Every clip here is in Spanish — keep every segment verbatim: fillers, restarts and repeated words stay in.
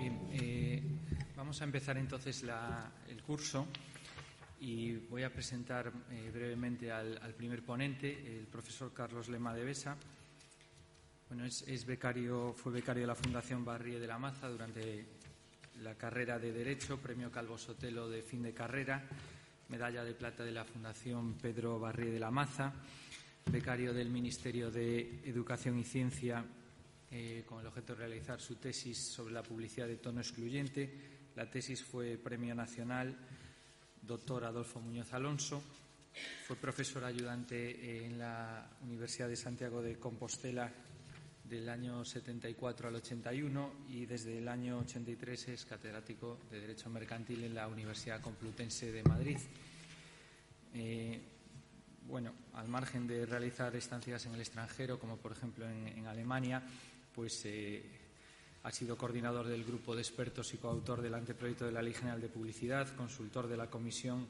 Bien, eh, vamos a empezar entonces la, el curso y voy a presentar eh, brevemente al, al primer ponente, el profesor Carlos Lema de Besa. Bueno, es, es becario, fue becario de la Fundación Barrie de la Maza durante la carrera de Derecho, premio Calvo Sotelo de fin de carrera, medalla de plata de la Fundación Pedro Barrie de la Maza, becario del Ministerio de Educación y Ciencia eh, con el objeto de realizar su tesis sobre la publicidad de tono excluyente. La tesis fue Premio Nacional Doctor Adolfo Muñoz Alonso. Fue profesor ayudante en la Universidad de Santiago de Compostela del año setenta y cuatro al ochenta y uno y desde el año ochenta y tres es catedrático de Derecho Mercantil en la Universidad Complutense de Madrid. Eh, bueno, al margen de realizar estancias en el extranjero, como por ejemplo en, en Alemania, pues eh, ha sido coordinador del grupo de expertos y coautor del anteproyecto de la Ley General de Publicidad, consultor de la Comisión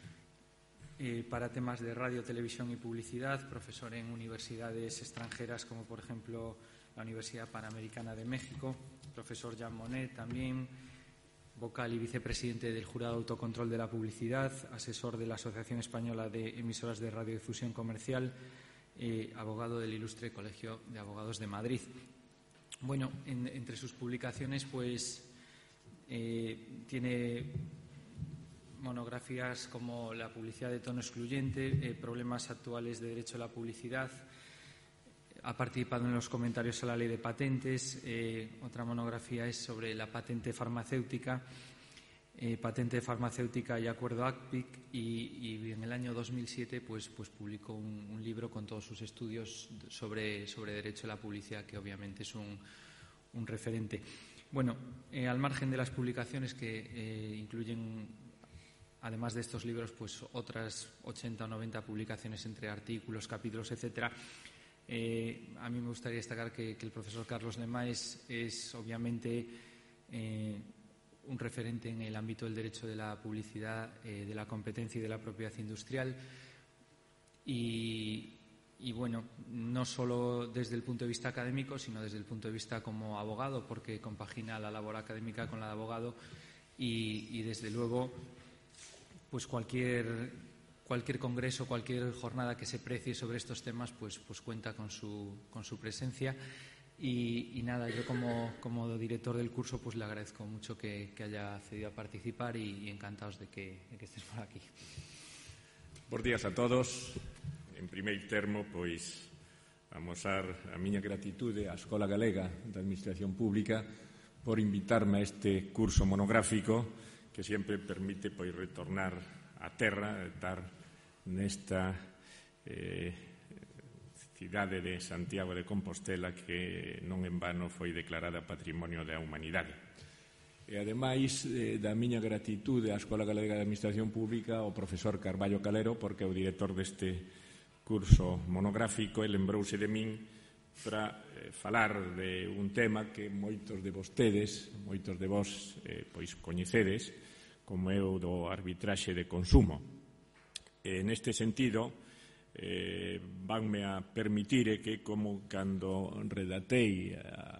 eh, para temas de radio, televisión y publicidad, profesor en universidades extranjeras como por ejemplo la Universidad Panamericana de México, profesor Jean Monnet también, vocal y vicepresidente del Jurado de Autocontrol de la Publicidad, asesor de la Asociación Española de Emisoras de Radiodifusión Comercial, eh, abogado del Ilustre Colegio de Abogados de Madrid. Bueno, en, entre sus publicaciones, pues, eh, tiene monografías como La publicidad de tono excluyente, eh, problemas actuales de derecho a la publicidad. Ha participado en los comentarios a la ley de patentes. Eh, otra monografía es sobre la patente farmacéutica, eh, patente farmacéutica y acuerdo A C P I C, y, y en el año dos mil siete pues, pues publicó un, un libro con todos sus estudios sobre, sobre derecho a la publicidad, que obviamente es un, un referente. Bueno, eh, al margen de las publicaciones que eh, incluyen, además de estos libros, pues otras ochenta o noventa publicaciones entre artículos, capítulos, etcétera. Eh, a mí me gustaría destacar que, que el profesor Carlos Lema es, es obviamente eh, un referente en el ámbito del derecho de la publicidad, eh, de la competencia y de la propiedad industrial. Y, y bueno, no solo desde el punto de vista académico, sino desde el punto de vista como abogado, porque compagina la labor académica con la de abogado y, y desde luego, pues cualquier Cualquier congreso, cualquier jornada que se precie sobre estos temas, pues, pues cuenta con su, con su presencia. Y, y nada, yo como, como director del curso, pues le agradezco mucho que, que haya accedido a participar y, y encantados de que, de que estés por aquí. Bos días a todos. En primeiro termo, pois, amosar a miña gratitude á Escola Galega de Administración Pública por invitarme a este curso monográfico que sempre permite pois retornar a terra, estar nesta eh, cidade de Santiago de Compostela que non en vano foi declarada Patrimonio da Humanidade. E, ademais, eh, da miña gratitude á Escola Galega de Administración Pública ao profesor Carballo Calero, porque é o director deste curso monográfico e lembrouse de min para eh, falar de un tema que moitos de vostedes, moitos de vós, eh, pois coñecedes, como é o do arbitraxe de consumo. E, neste sentido, eh, vanme a permitir que, como cando redatei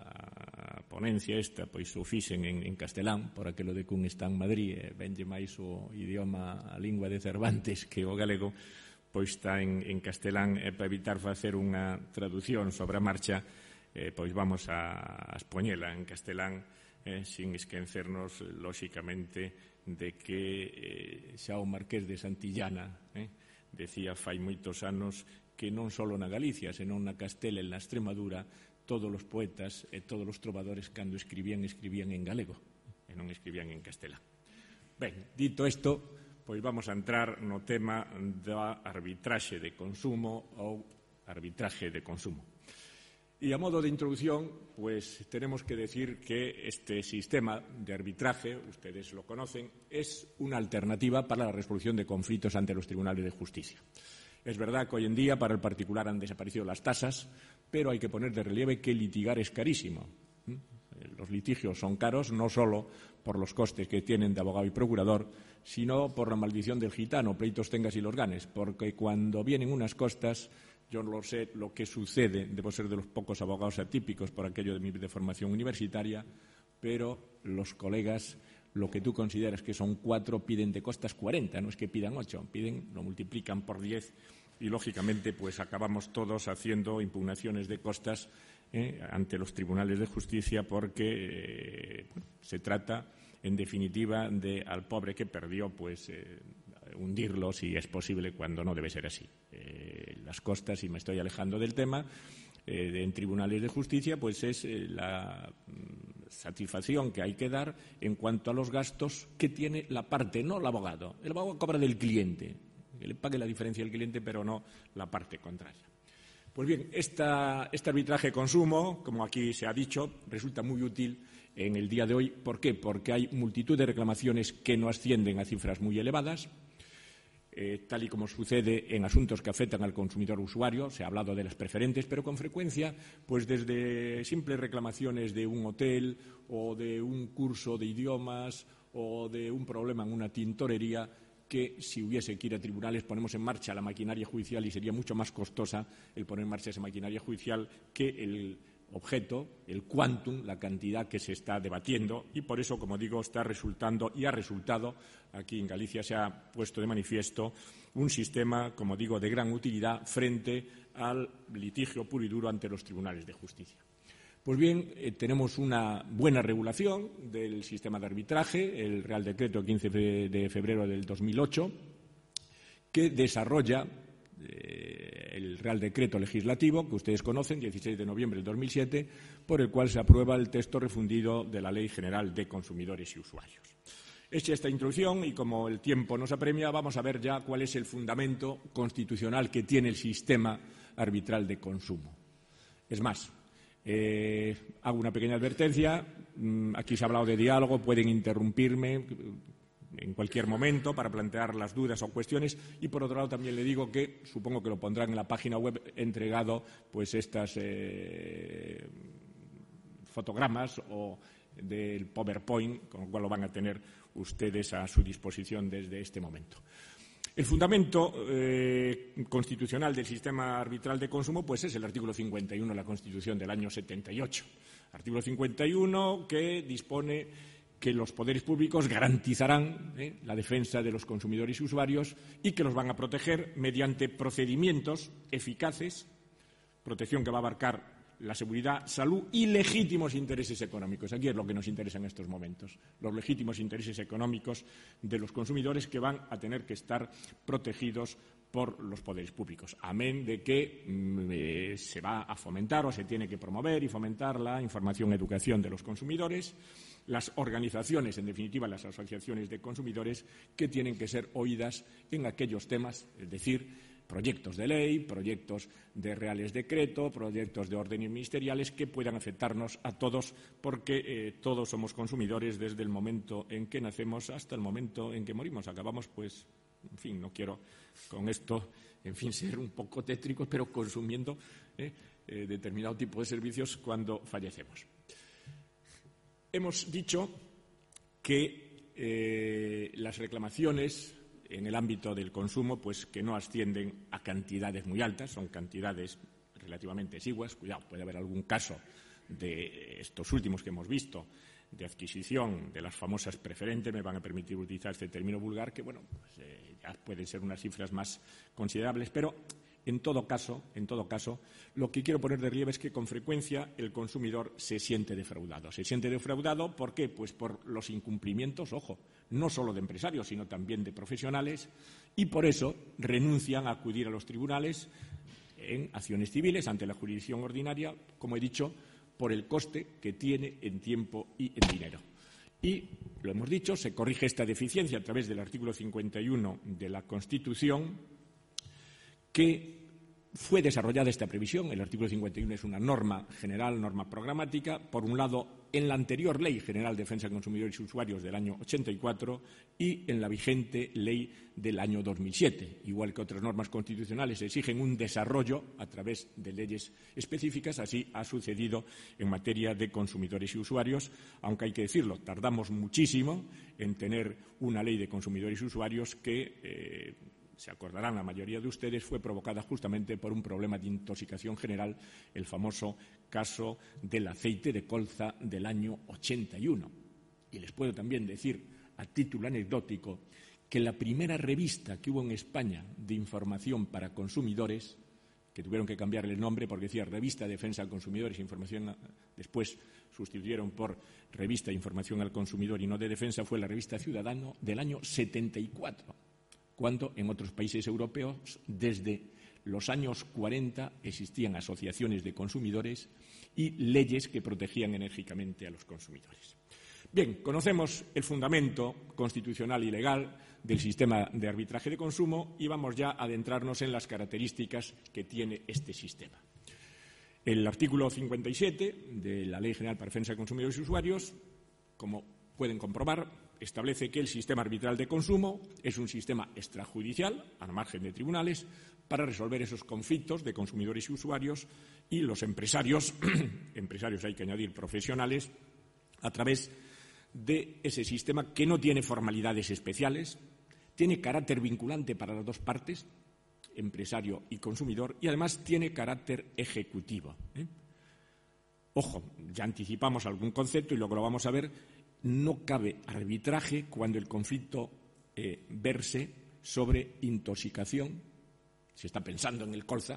a ponencia esta, pois o fixen en, en castelán, por aquilo de que un está en Madrid, e venlle máis o idioma, a lingua de Cervantes que o galego, pois está en, en castelán, e para evitar facer unha traducción sobre a marcha, eh, pois vamos a, a expoñela en castelán, eh, sin esquecernos, lóxicamente, de que eh, xa o Marqués de Santillana eh, decía fai moitos anos que non só na Galicia, senón na Castela e na Extremadura, todos os poetas e todos os trovadores, cando escribían, escribían en galego e non escribían en castelán. Ben, dito isto, pois vamos a entrar no tema da arbitraxe de consumo ou arbitraje de consumo. Y a modo de introducción, pues tenemos que decir que este sistema de arbitraje, ustedes lo conocen, es una alternativa para la resolución de conflictos ante los tribunales de justicia. Es verdad que hoy en día para el particular han desaparecido las tasas, pero hay que poner de relieve que litigar es carísimo. Los litigios son caros no solo por los costes que tienen de abogado y procurador, sino por la maldición del gitano, pleitos tengas y los ganes, porque cuando vienen unas costas, yo lo sé, lo que sucede, debo ser de los pocos abogados atípicos por aquello de mi de formación universitaria, pero los colegas, lo que tú consideras que son cuatro, piden de costas cuarenta, no es que pidan ocho, piden, lo multiplican por diez y, lógicamente, pues acabamos todos haciendo impugnaciones de costas eh, ante los tribunales de justicia porque eh, se trata, en definitiva, de al pobre que perdió, pues eh, hundirlo si es posible, cuando no debe ser así. Eh, las costas, y me estoy alejando del tema, eh, de, en tribunales de justicia, pues es eh, la mm, satisfacción que hay que dar en cuanto a los gastos que tiene la parte, no el abogado. El abogado cobra del cliente, que le pague la diferencia al cliente, pero no la parte contraria. Pues bien, esta, este arbitraje de consumo, como aquí se ha dicho, resulta muy útil en el día de hoy. ¿Por qué? Porque hay multitud de reclamaciones que no ascienden a cifras muy elevadas, eh, tal y como sucede en asuntos que afectan al consumidor usuario. Se ha hablado de las preferentes, pero con frecuencia, pues desde simples reclamaciones de un hotel o de un curso de idiomas o de un problema en una tintorería, que si hubiese que ir a tribunales ponemos en marcha la maquinaria judicial y sería mucho más costosa el poner en marcha esa maquinaria judicial que el objeto, el quantum, la cantidad que se está debatiendo, y por eso, como digo, está resultando y ha resultado, aquí en Galicia se ha puesto de manifiesto, un sistema, como digo, de gran utilidad frente al litigio puro y duro ante los tribunales de justicia. Pues bien, eh, tenemos una buena regulación del sistema de arbitraje, el Real Decreto quince de febrero del dos mil ocho, que desarrolla eh, el Real Decreto legislativo, que ustedes conocen, dieciséis de noviembre del dos mil siete, por el cual se aprueba el texto refundido de la Ley General de Consumidores y Usuarios. Hecha esta introducción, y como el tiempo nos apremia, vamos a ver ya cuál es el fundamento constitucional que tiene el sistema arbitral de consumo. Es más, Eh, hago una pequeña advertencia. Aquí se ha hablado de diálogo, pueden interrumpirme en cualquier momento para plantear las dudas o cuestiones, y por otro lado también le digo que supongo que lo pondrán en la página web entregado pues estas eh, fotogramas o del PowerPoint, con lo cual lo van a tener ustedes a su disposición desde este momento. El fundamento eh, constitucional del sistema arbitral de consumo pues es el artículo cincuenta y uno de la Constitución del año setenta y ocho. Artículo cincuenta y uno que dispone que los poderes públicos garantizarán eh, la defensa de los consumidores y usuarios y que los van a proteger mediante procedimientos eficaces, protección que va a abarcar la seguridad, salud y legítimos intereses económicos. Aquí es lo que nos interesa en estos momentos, los legítimos intereses económicos de los consumidores, que van a tener que estar protegidos por los poderes públicos, amén de que eh, se va a fomentar o se tiene que promover y fomentar la información y educación de los consumidores, las organizaciones, en definitiva las asociaciones de consumidores, que tienen que ser oídas en aquellos temas, es decir, proyectos de ley, proyectos de reales decreto, proyectos de órdenes ministeriales que puedan afectarnos a todos, porque eh, todos somos consumidores desde el momento en que nacemos hasta el momento en que morimos. Acabamos, pues, en fin, no quiero con esto, en fin, ser un poco tétrico, pero consumiendo eh, eh, determinado tipo de servicios cuando fallecemos. Hemos dicho que eh, las reclamaciones en el ámbito del consumo, pues que no ascienden a cantidades muy altas, son cantidades relativamente exiguas. Cuidado, puede haber algún caso de estos últimos que hemos visto, de adquisición de las famosas preferentes, me van a permitir utilizar este término vulgar, que bueno, pues, eh, ya pueden ser unas cifras más considerables, pero en todo caso, en todo caso, lo que quiero poner de relieve es que con frecuencia el consumidor se siente defraudado. Se siente defraudado, ¿por qué? Pues por los incumplimientos, ojo, no solo de empresarios, sino también de profesionales, y por eso renuncian a acudir a los tribunales en acciones civiles ante la jurisdicción ordinaria, como he dicho, por el coste que tiene en tiempo y en dinero. Y, lo hemos dicho, se corrige esta deficiencia a través del artículo cincuenta y uno de la Constitución, que fue desarrollada esta previsión. El artículo cincuenta y uno es una norma general, norma programática, por un lado en la anterior Ley General de Defensa de Consumidores y Usuarios del año ochenta y cuatro y en la vigente Ley del año dos mil siete. Igual que otras normas constitucionales exigen un desarrollo a través de leyes específicas, así ha sucedido en materia de consumidores y usuarios, aunque hay que decirlo, tardamos muchísimo en tener una ley de consumidores y usuarios que eh, se acordarán la mayoría de ustedes, fue provocada justamente por un problema de intoxicación general, el famoso caso del aceite de colza del año ochenta y uno. Y les puedo también decir, a título anecdótico, que la primera revista que hubo en España de información para consumidores, que tuvieron que cambiarle el nombre porque decía Revista de Defensa al Consumidor y Información, después sustituyeron por Revista de Información al Consumidor y no de Defensa, fue la Revista Ciudadano del año setenta y cuatro, cuando en otros países europeos desde los años cuarenta existían asociaciones de consumidores y leyes que protegían enérgicamente a los consumidores. Bien, conocemos el fundamento constitucional y legal del sistema de arbitraje de consumo y vamos ya a adentrarnos en las características que tiene este sistema. El artículo cincuenta y siete de la Ley General para la Defensa de Consumidores y Usuarios, como pueden comprobar, establece que el sistema arbitral de consumo es un sistema extrajudicial, al margen de tribunales, para resolver esos conflictos de consumidores y usuarios y los empresarios, empresarios hay que añadir profesionales, a través de ese sistema que no tiene formalidades especiales, tiene carácter vinculante para las dos partes, empresario y consumidor, y además tiene carácter ejecutivo. ¿eh? Ojo, ya anticipamos algún concepto y luego lo vamos a ver. No cabe arbitraje cuando el conflicto eh, verse sobre intoxicación, se está pensando en el colza,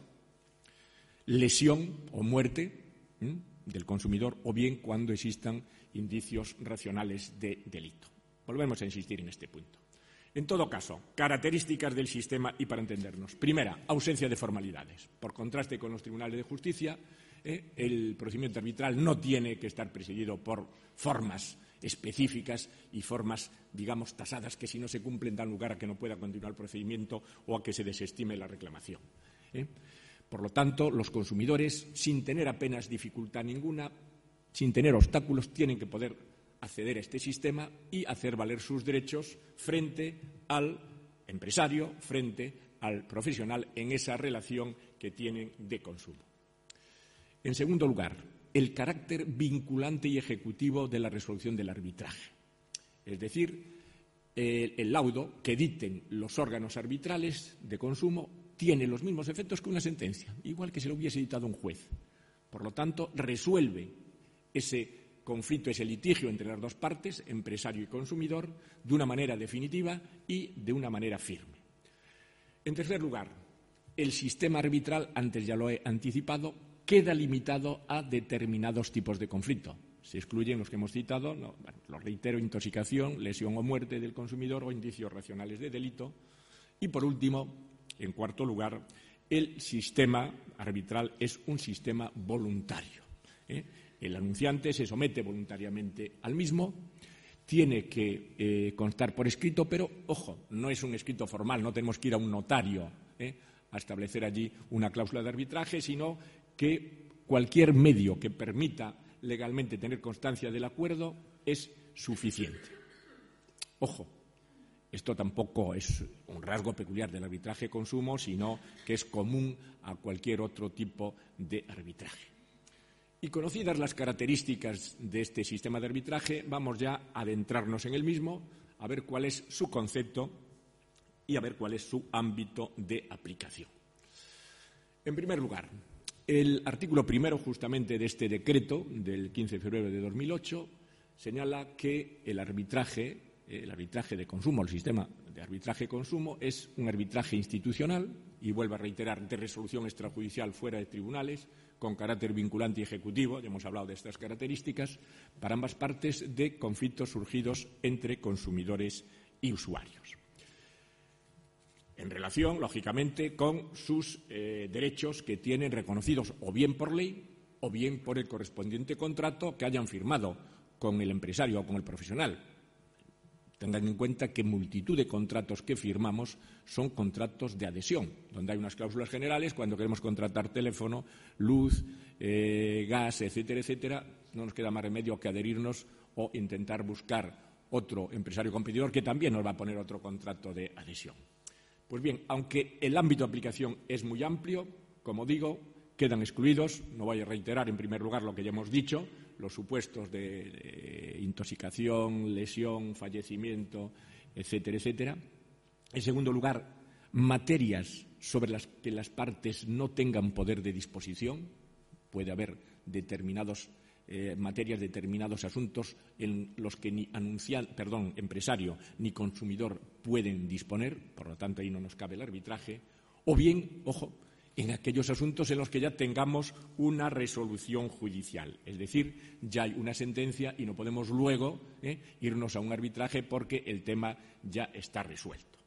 lesión o muerte ¿eh? del consumidor, o bien cuando existan indicios racionales de delito. Volvemos a insistir en este punto. En todo caso, características del sistema y para entendernos. Primera, ausencia de formalidades. Por contraste con los tribunales de justicia, eh, el procedimiento arbitral no tiene que estar presidido por formas específicas y formas, digamos, tasadas que si no se cumplen dan lugar a que no pueda continuar el procedimiento o a que se desestime la reclamación. ¿eh? Por lo tanto, los consumidores, sin tener apenas dificultad ninguna, sin tener obstáculos, tienen que poder acceder a este sistema y hacer valer sus derechos frente al empresario, frente al profesional en esa relación que tienen de consumo. En segundo lugar, el carácter vinculante y ejecutivo de la resolución del arbitraje. Es decir, el, el laudo que dicten los órganos arbitrales de consumo tiene los mismos efectos que una sentencia, igual que si lo hubiese dictado un juez. Por lo tanto, resuelve ese conflicto, ese litigio entre las dos partes, empresario y consumidor, de una manera definitiva y de una manera firme. En tercer lugar, el sistema arbitral, antes ya lo he anticipado, queda limitado a determinados tipos de conflicto. Se excluyen los que hemos citado, no, bueno, lo reitero, intoxicación, lesión o muerte del consumidor o indicios racionales de delito. Y, por último, en cuarto lugar, el sistema arbitral es un sistema voluntario. ¿eh? El anunciante se somete voluntariamente al mismo, tiene que eh, constar por escrito, pero, ojo, no es un escrito formal, no tenemos que ir a un notario ¿eh? a establecer allí una cláusula de arbitraje, sino que cualquier medio que permita legalmente tener constancia del acuerdo es suficiente. Ojo, esto tampoco es un rasgo peculiar del arbitraje consumo, sino que es común a cualquier otro tipo de arbitraje. Y conocidas las características de este sistema de arbitraje, vamos ya a adentrarnos en el mismo, a ver cuál es su concepto y a ver cuál es su ámbito de aplicación. En primer lugar, el artículo primero justamente de este decreto del quince de febrero de dos mil ocho señala que el arbitraje, el arbitraje de consumo, el sistema de arbitraje de consumo es un arbitraje institucional y vuelvo a reiterar, de resolución extrajudicial fuera de tribunales, con carácter vinculante y ejecutivo, ya hemos hablado de estas características, para ambas partes de conflictos surgidos entre consumidores y usuarios. En relación, lógicamente, con sus eh, derechos que tienen reconocidos o bien por ley o bien por el correspondiente contrato que hayan firmado con el empresario o con el profesional. Tengan en cuenta que multitud de contratos que firmamos son contratos de adhesión, donde hay unas cláusulas generales cuando queremos contratar teléfono, luz, eh, gas, etcétera, etcétera. No nos queda más remedio que adherirnos o intentar buscar otro empresario competidor que también nos va a poner otro contrato de adhesión. Pues bien, aunque el ámbito de aplicación es muy amplio, como digo, quedan excluidos, no voy a reiterar en primer lugar lo que ya hemos dicho, los supuestos de, de intoxicación, lesión, fallecimiento, etcétera, etcétera. En segundo lugar, materias sobre las que las partes no tengan poder de disposición, puede haber determinados eh, materias, determinados asuntos en los que ni anuncian, perdón, empresario ni consumidor pueden disponer, por lo tanto ahí no nos cabe el arbitraje, o bien, ojo, en aquellos asuntos en los que ya tengamos una resolución judicial. Es decir, ya hay una sentencia y no podemos luego eh, irnos a un arbitraje porque el tema ya está resuelto.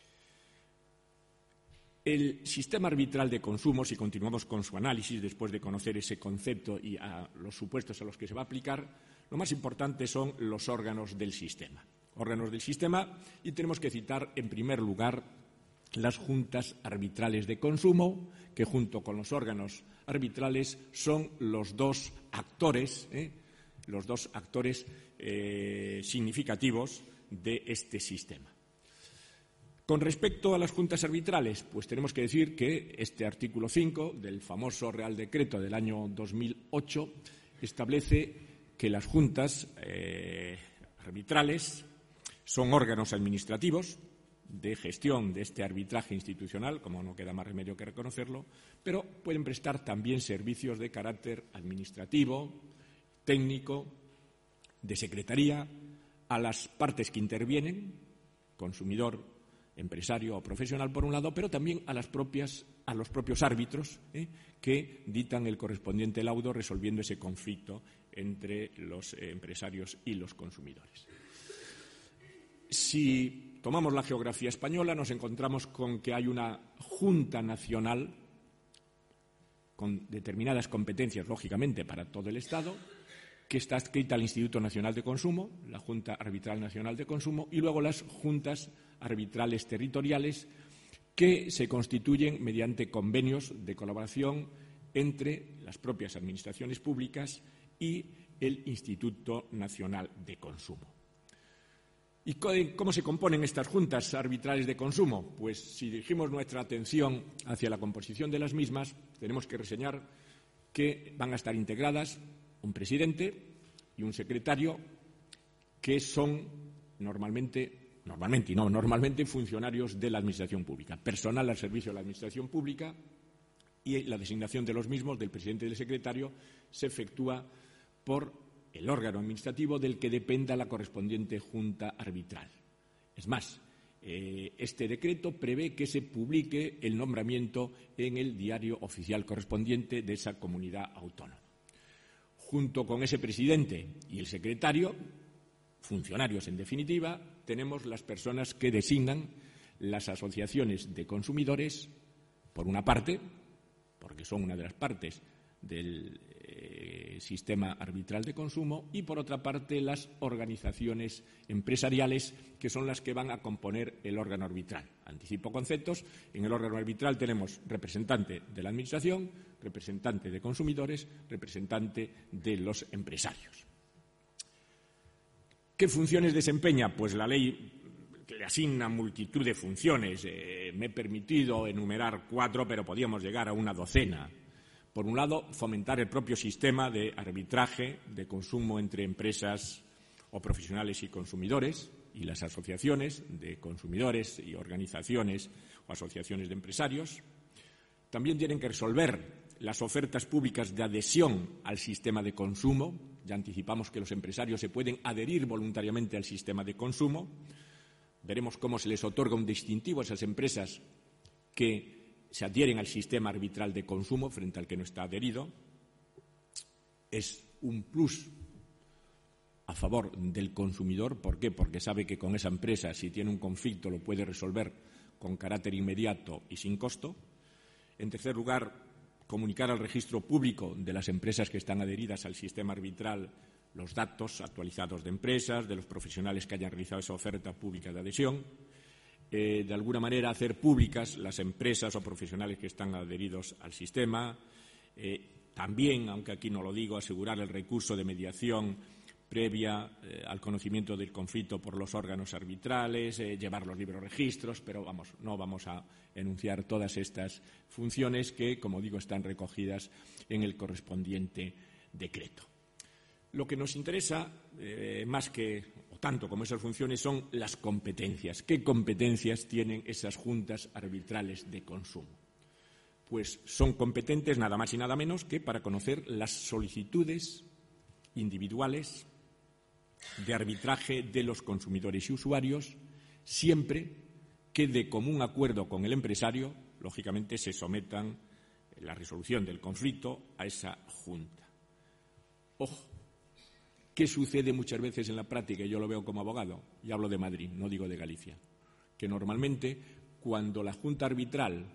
El sistema arbitral de consumo, si continuamos con su análisis después de conocer ese concepto y a los supuestos a los que se va a aplicar, lo más importante son los órganos del sistema. Órganos del sistema, y tenemos que citar en primer lugar las juntas arbitrales de consumo, que junto con los órganos arbitrales son los dos actores, ¿eh? los dos actores eh, significativos de este sistema. Con respecto a las juntas arbitrales, pues tenemos que decir que este artículo cinco del famoso Real Decreto del año dos mil ocho establece que las juntas eh, arbitrales son órganos administrativos de gestión de este arbitraje institucional, como no queda más remedio que reconocerlo, pero pueden prestar también servicios de carácter administrativo, técnico, de secretaría, a las partes que intervienen, consumidor, empresario o profesional por un lado, pero también a las propias, a los propios árbitros ¿eh? que dictan el correspondiente laudo resolviendo ese conflicto entre los eh, empresarios y los consumidores. Si tomamos la geografía española, nos encontramos con que hay una Junta Nacional con determinadas competencias, lógicamente, para todo el Estado, que está adscrita al Instituto Nacional de Consumo, la Junta Arbitral Nacional de Consumo, y luego las juntas arbitrales territoriales que se constituyen mediante convenios de colaboración entre las propias administraciones públicas y el Instituto Nacional de Consumo. ¿Y cómo se componen estas juntas arbitrales de consumo? Pues si dirigimos nuestra atención hacia la composición de las mismas, tenemos que reseñar que van a estar integradas un presidente y un secretario que son normalmente, normalmente y no, normalmente funcionarios de la Administración Pública, personal al servicio de la Administración Pública, y la designación de los mismos, del presidente y del secretario, se efectúa por el órgano administrativo del que dependa la correspondiente junta arbitral. Es más, eh, este decreto prevé que se publique el nombramiento en el diario oficial correspondiente de esa comunidad autónoma. Junto con ese presidente y el secretario, funcionarios en definitiva, tenemos las personas que designan las asociaciones de consumidores, por una parte, porque son una de las partes del eh, sistema arbitral de consumo, y por otra parte las organizaciones empresariales, que son las que van a componer el órgano arbitral. Anticipo conceptos. En el órgano arbitral tenemos representante de la Administración, representante de consumidores, representante de los empresarios. ¿Qué funciones desempeña? Pues la ley le asigna multitud de funciones. Eh, me he permitido enumerar cuatro, pero podíamos llegar a una docena. Por un lado, fomentar el propio sistema de arbitraje de consumo entre empresas o profesionales y consumidores, y las asociaciones de consumidores y organizaciones o asociaciones de empresarios. También tienen que resolver las ofertas públicas de adhesión al sistema de consumo. Ya anticipamos que los empresarios se pueden adherir voluntariamente al sistema de consumo. Veremos cómo se les otorga un distintivo a esas empresas que se adhieren al sistema arbitral de consumo frente al que no está adherido. Es un plus a favor del consumidor. ¿Por qué? Porque sabe que con esa empresa, si tiene un conflicto, lo puede resolver con carácter inmediato y sin costo. En tercer lugar, comunicar al registro público de las empresas que están adheridas al sistema arbitral los datos actualizados de empresas, de los profesionales que hayan realizado esa oferta pública de adhesión. Eh, de alguna manera, hacer públicas las empresas o profesionales que están adheridos al sistema. Eh, también, aunque aquí no lo digo, asegurar el recurso de mediación previa eh, al conocimiento del conflicto por los órganos arbitrales, eh, llevar los libros registros, pero vamos, no vamos a enunciar todas estas funciones que, como digo, están recogidas en el correspondiente decreto. Lo que nos interesa, eh, más que o tanto como esas funciones, son las competencias. ¿Qué competencias tienen esas juntas arbitrales de consumo? pues son competentes nada más y nada menos que para conocer las solicitudes individuales de arbitraje de los consumidores y usuarios, siempre que de común acuerdo con el empresario, lógicamente, se sometan la resolución del conflicto a esa junta. Ojo, ¿qué sucede muchas veces en la práctica? Y yo lo veo como abogado, y hablo de Madrid, no digo de Galicia, que normalmente cuando la junta arbitral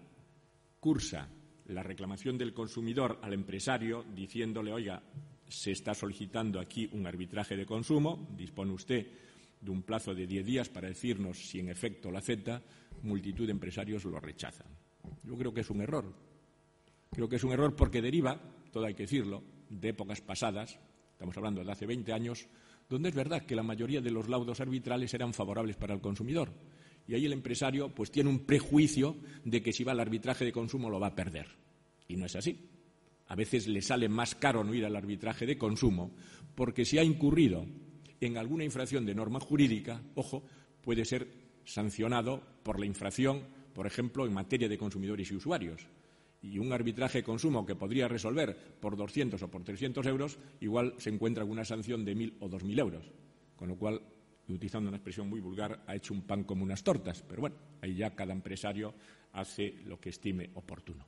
cursa la reclamación del consumidor al empresario diciéndole, oiga, se está solicitando aquí un arbitraje de consumo, dispone usted de un plazo de diez días para decirnos si en efecto lo acepta, multitud de empresarios lo rechazan. Yo creo que es un error. Creo que es un error porque deriva, todo hay que decirlo, de épocas pasadas, estamos hablando de hace veinte años, donde es verdad que la mayoría de los laudos arbitrales eran favorables para el consumidor. Y ahí el empresario pues tiene un prejuicio de que si va al arbitraje de consumo lo va a perder. Y no es así. A veces le sale más caro no ir al arbitraje de consumo porque si ha incurrido en alguna infracción de norma jurídica, ojo, puede ser sancionado por la infracción, por ejemplo, en materia de consumidores y usuarios. Y un arbitraje de consumo que podría resolver por doscientos o por trescientos euros, igual se encuentra con una sanción de mil o dos mil euros. Con lo cual, utilizando una expresión muy vulgar, ha hecho un pan como unas tortas. Pero bueno, ahí ya cada empresario hace lo que estime oportuno.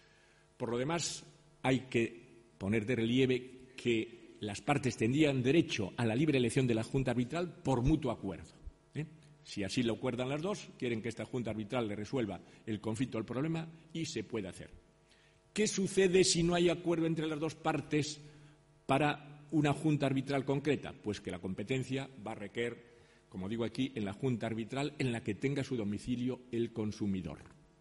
Por lo demás, hay que poner de relieve que las partes tendrían derecho a la libre elección de la Junta Arbitral por mutuo acuerdo. ¿eh? Si así lo acuerdan las dos, quieren que esta Junta Arbitral le resuelva el conflicto o el problema y se puede hacer. ¿Qué sucede si no hay acuerdo entre las dos partes para una Junta Arbitral concreta? Pues que la competencia va a recaer, como digo aquí, en la Junta Arbitral en la que tenga su domicilio el consumidor.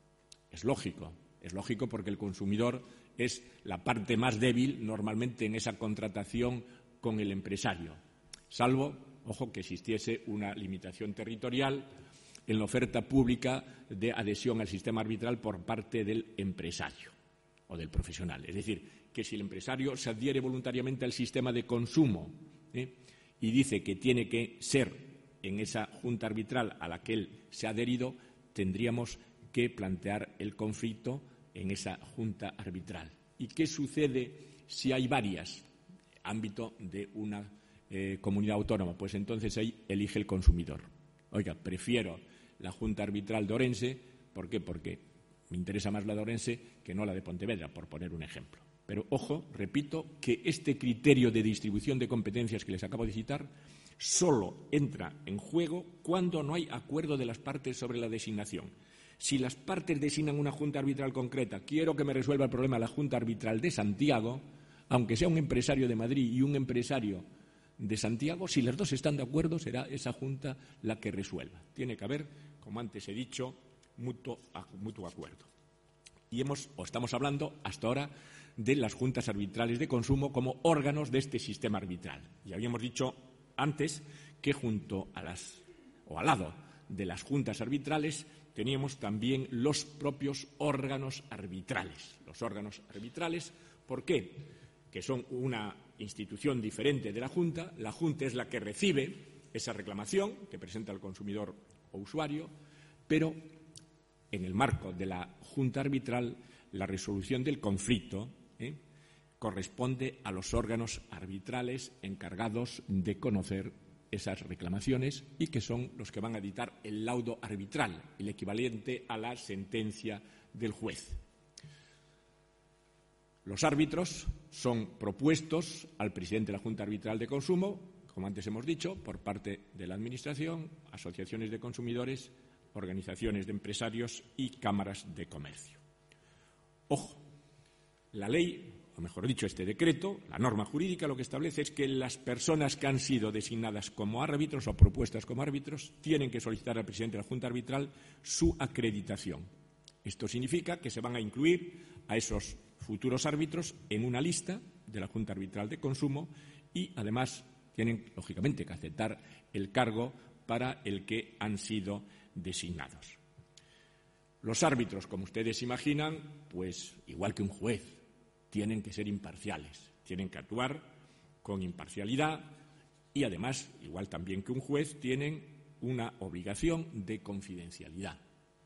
Es lógico, es lógico porque el consumidor es la parte más débil normalmente en esa contratación con el empresario, salvo, ojo, que existiese una limitación territorial en la oferta pública de adhesión al sistema arbitral por parte del empresario o del profesional. Es decir, que si el empresario se adhiere voluntariamente al sistema de consumo ¿eh? y dice que tiene que ser en esa junta arbitral a la que él se ha adherido, tendríamos que plantear el conflicto en esa junta arbitral. ¿Y qué sucede si hay varias? Ámbito de una eh, comunidad autónoma. Pues entonces ahí elige el consumidor. Oiga, prefiero la junta arbitral de Orense. ¿Por qué? Porque me interesa más la de Orense que no la de Pontevedra, por poner un ejemplo. Pero, ojo, repito, que este criterio de distribución de competencias que les acabo de citar solo entra en juego cuando no hay acuerdo de las partes sobre la designación. Si las partes designan una junta arbitral concreta, quiero que me resuelva el problema la junta arbitral de Santiago, aunque sea un empresario de Madrid y un empresario de Santiago, si las dos están de acuerdo, será esa junta la que resuelva. Tiene que haber, como antes he dicho, mutuo, mutuo acuerdo. Y hemos, o estamos hablando hasta ahora de las juntas arbitrales de consumo como órganos de este sistema arbitral. Y habíamos dicho antes que junto a las, o al lado de las juntas arbitrales teníamos también los propios órganos arbitrales. Los órganos arbitrales, ¿por qué? Que son una institución diferente de la Junta. La Junta es la que recibe esa reclamación que presenta el consumidor o usuario, pero en el marco de la Junta arbitral, la resolución del conflicto ¿eh? corresponde a los órganos arbitrales encargados de conocer esas reclamaciones y que son los que van a dictar el laudo arbitral, el equivalente a la sentencia del juez. Los árbitros son propuestos al presidente de la Junta Arbitral de Consumo, como antes hemos dicho, por parte de la Administración, asociaciones de consumidores, organizaciones de empresarios y cámaras de comercio. Ojo, la ley, o mejor dicho, este decreto, la norma jurídica, lo que establece es que las personas que han sido designadas como árbitros o propuestas como árbitros tienen que solicitar al presidente de la Junta Arbitral su acreditación. Esto significa que se van a incluir a esos futuros árbitros en una lista de la Junta Arbitral de Consumo y, además, tienen, lógicamente, que aceptar el cargo para el que han sido designados. Los árbitros, como ustedes imaginan, pues igual que un juez, tienen que ser imparciales, tienen que actuar con imparcialidad y, además, igual también que un juez, tienen una obligación de confidencialidad.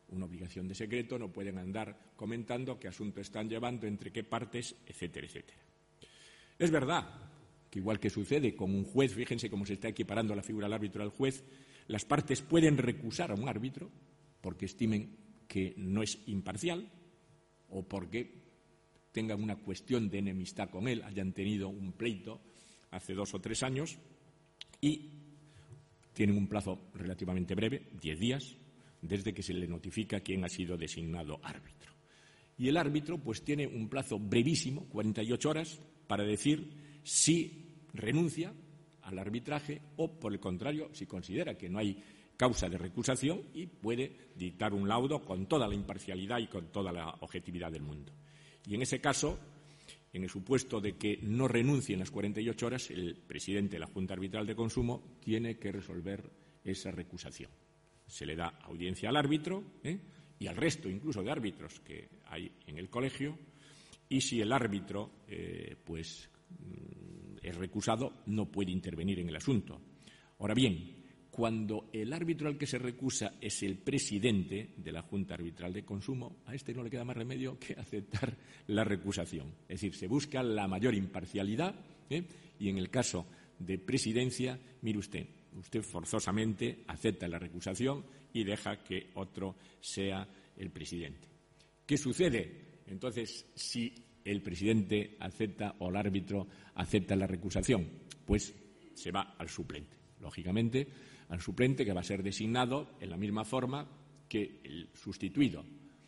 una obligación de secreto, no pueden andar comentando qué asunto están llevando, entre qué partes, etcétera, etcétera. Es verdad que, igual que sucede con un juez, fíjense cómo se está equiparando la figura del árbitro al juez, las partes pueden recusar a un árbitro porque estimen que no es imparcial o porque tengan una cuestión de enemistad con él, hayan tenido un pleito hace dos o tres años y tienen un plazo relativamente breve, diez días, desde que se le notifica quién ha sido designado árbitro. Y el árbitro pues tiene un plazo brevísimo, cuarenta y ocho horas, para decir si renuncia al arbitraje o, por el contrario, si considera que no hay causa de recusación y puede dictar un laudo con toda la imparcialidad y con toda la objetividad del mundo. Y en ese caso, en el supuesto de que no renuncie en las cuarenta y ocho horas, el presidente de la Junta Arbitral de Consumo tiene que resolver esa recusación. Se le da audiencia al árbitro ¿eh? y al resto incluso de árbitros que hay en el colegio, y si el árbitro eh, pues, es recusado, no puede intervenir en el asunto. Ahora bien, cuando el árbitro al que se recusa es el presidente de la Junta Arbitral de Consumo, a este no le queda más remedio que aceptar la recusación. Es decir, se busca la mayor imparcialidad ¿eh? y en el caso de presidencia, mire usted, usted forzosamente acepta la recusación y deja que otro sea el presidente. ¿Qué sucede? Entonces, si el presidente acepta o el árbitro acepta la recusación, pues se va al suplente, lógicamente, al suplente que va a ser designado en la misma forma que el sustituido.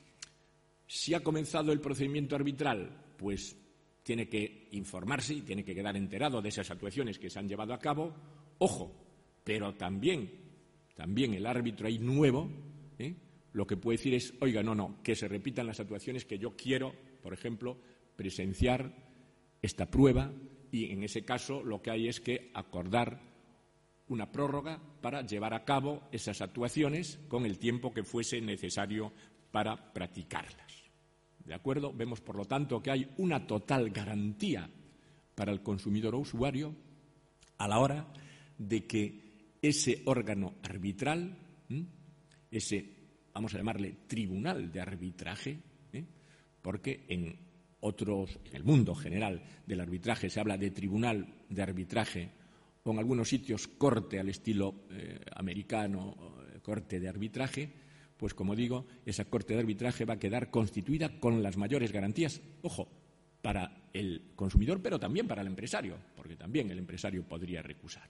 Si ha comenzado el procedimiento arbitral, pues tiene que informarse y tiene que quedar enterado de esas actuaciones que se han llevado a cabo. Ojo, pero también, también el árbitro ahí nuevo, ¿eh? lo que puede decir es, oiga, no, no, que se repitan las actuaciones que yo quiero, por ejemplo, presenciar esta prueba, y en ese caso lo que hay es que acordar una prórroga para llevar a cabo esas actuaciones con el tiempo que fuese necesario para practicarlas. ¿De acuerdo? Vemos, por lo tanto, que hay una total garantía para el consumidor o usuario a la hora de que ese órgano arbitral, ¿eh? ese, vamos a llamarle, tribunal de arbitraje, ¿eh? porque en otros, en el mundo general del arbitraje se habla de tribunal de arbitraje, o en algunos sitios corte al estilo eh, americano, eh, corte de arbitraje, pues como digo, esa corte de arbitraje va a quedar constituida con las mayores garantías, ojo, para el consumidor, pero también para el empresario, porque también el empresario podría recusar.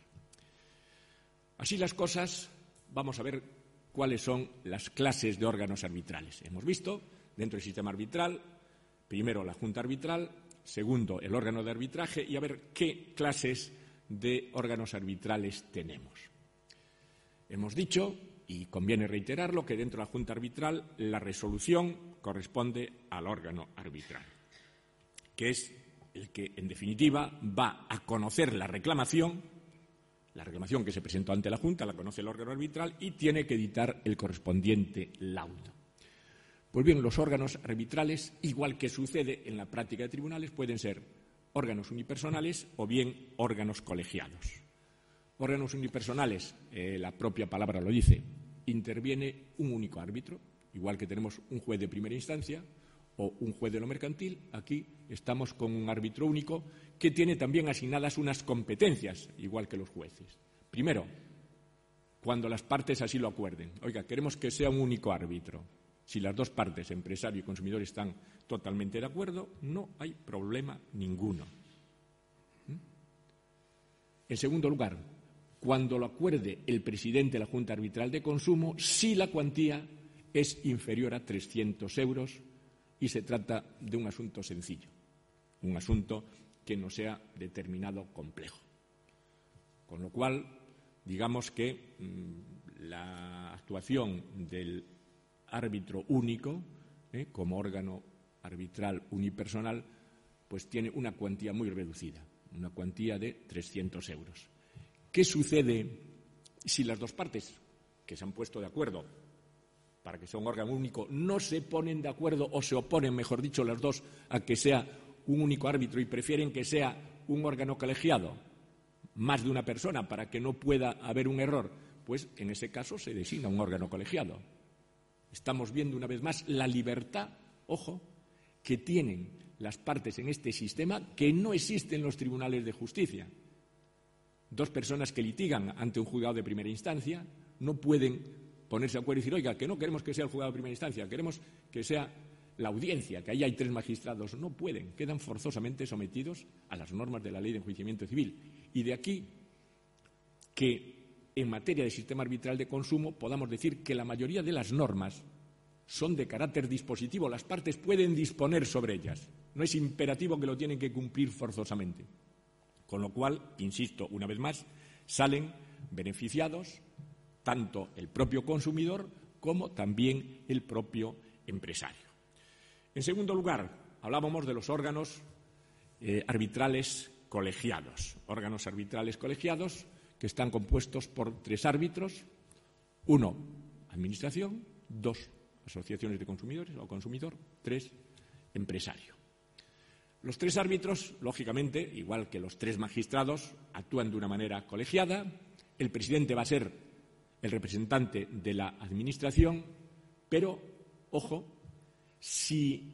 Así las cosas, vamos a ver cuáles son las clases de órganos arbitrales. Hemos visto, dentro del sistema arbitral, primero la Junta Arbitral, segundo el órgano de arbitraje, y a ver qué clases de órganos arbitrales tenemos. Hemos dicho, y conviene reiterarlo, que dentro de la Junta Arbitral la resolución corresponde al órgano arbitral, que es el que, en definitiva, va a conocer la reclamación, la reclamación que se presentó ante la Junta, la conoce el órgano arbitral y tiene que dictar el correspondiente laudo. Pues bien, los órganos arbitrales, igual que sucede en la práctica de tribunales, pueden ser órganos unipersonales o bien órganos colegiados. Órganos unipersonales, eh, la propia palabra lo dice, interviene un único árbitro, igual que tenemos un juez de primera instancia o un juez de lo mercantil. Aquí estamos con un árbitro único que tiene también asignadas unas competencias, igual que los jueces. Primero, cuando las partes así lo acuerden. Oiga, queremos que sea un único árbitro. Si las dos partes, empresario y consumidor, están totalmente de acuerdo, no hay problema ninguno. ¿Mm? En segundo lugar, cuando lo acuerde el presidente de la Junta Arbitral de Consumo, si la cuantía es inferior a trescientos euros y se trata de un asunto sencillo, un asunto que no sea determinado complejo. Con lo cual, digamos que mmm, la actuación del árbitro único, ¿eh? como órgano arbitral unipersonal, pues tiene una cuantía muy reducida, una cuantía de trescientos euros. ¿Qué sucede si las dos partes que se han puesto de acuerdo para que sea un órgano único no se ponen de acuerdo o se oponen, mejor dicho, las dos a que sea un único árbitro y prefieren que sea un órgano colegiado, más de una persona, para que no pueda haber un error? Pues en ese caso se designa un órgano colegiado. Estamos viendo una vez más la libertad, ojo, que tienen las partes en este sistema que no existe en los tribunales de justicia. Dos personas que litigan ante un juzgado de primera instancia no pueden ponerse de acuerdo y decir, oiga, que no queremos que sea el juzgado de primera instancia, queremos que sea la audiencia, que ahí hay tres magistrados. No pueden, quedan forzosamente sometidos a las normas de la Ley de Enjuiciamiento Civil. Y de aquí que en materia de sistema arbitral de consumo podamos decir que la mayoría de las normas son de carácter dispositivo, las partes pueden disponer sobre ellas, no es imperativo que lo tienen que cumplir forzosamente. Con lo cual, insisto, una vez más, salen beneficiados tanto el propio consumidor como también el propio empresario. En segundo lugar, hablábamos de los órganos eh, arbitrales colegiados, órganos arbitrales colegiados que están compuestos por tres árbitros, uno, administración, dos, asociaciones de consumidores o consumidor, tres, empresario. Los tres árbitros, lógicamente, igual que los tres magistrados, actúan de una manera colegiada. El presidente va a ser el representante de la administración, pero, ojo, si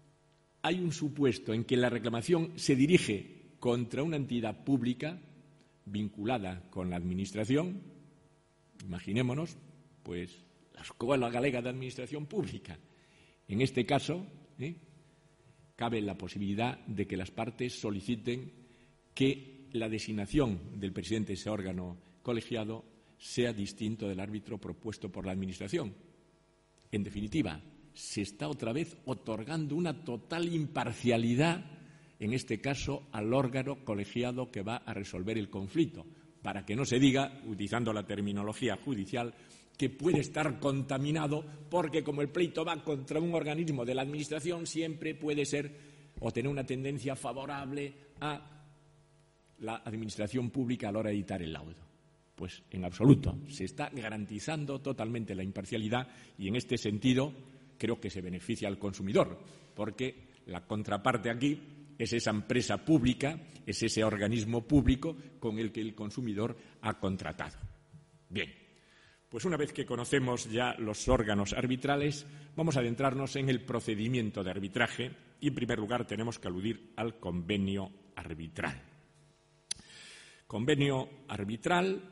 hay un supuesto en que la reclamación se dirige contra una entidad pública vinculada con la administración, imaginémonos, pues, la Escuela Galega de Administración Pública. En este caso, ¿eh? cabe la posibilidad de que las partes soliciten que la designación del presidente de ese órgano colegiado sea distinto del árbitro propuesto por la Administración. En definitiva, se está otra vez otorgando una total imparcialidad, en este caso, al órgano colegiado que va a resolver el conflicto, para que no se diga, utilizando la terminología judicial, que puede estar contaminado porque, como el pleito va contra un organismo de la Administración, siempre puede ser o tener una tendencia favorable a la Administración pública a la hora de editar el laudo. Pues, en absoluto, se está garantizando totalmente la imparcialidad y, en este sentido, creo que se beneficia al consumidor, porque la contraparte aquí es esa empresa pública, es ese organismo público con el que el consumidor ha contratado. Bien. Pues una vez que conocemos ya los órganos arbitrales, vamos a adentrarnos en el procedimiento de arbitraje y, en primer lugar, tenemos que aludir al convenio arbitral. Convenio arbitral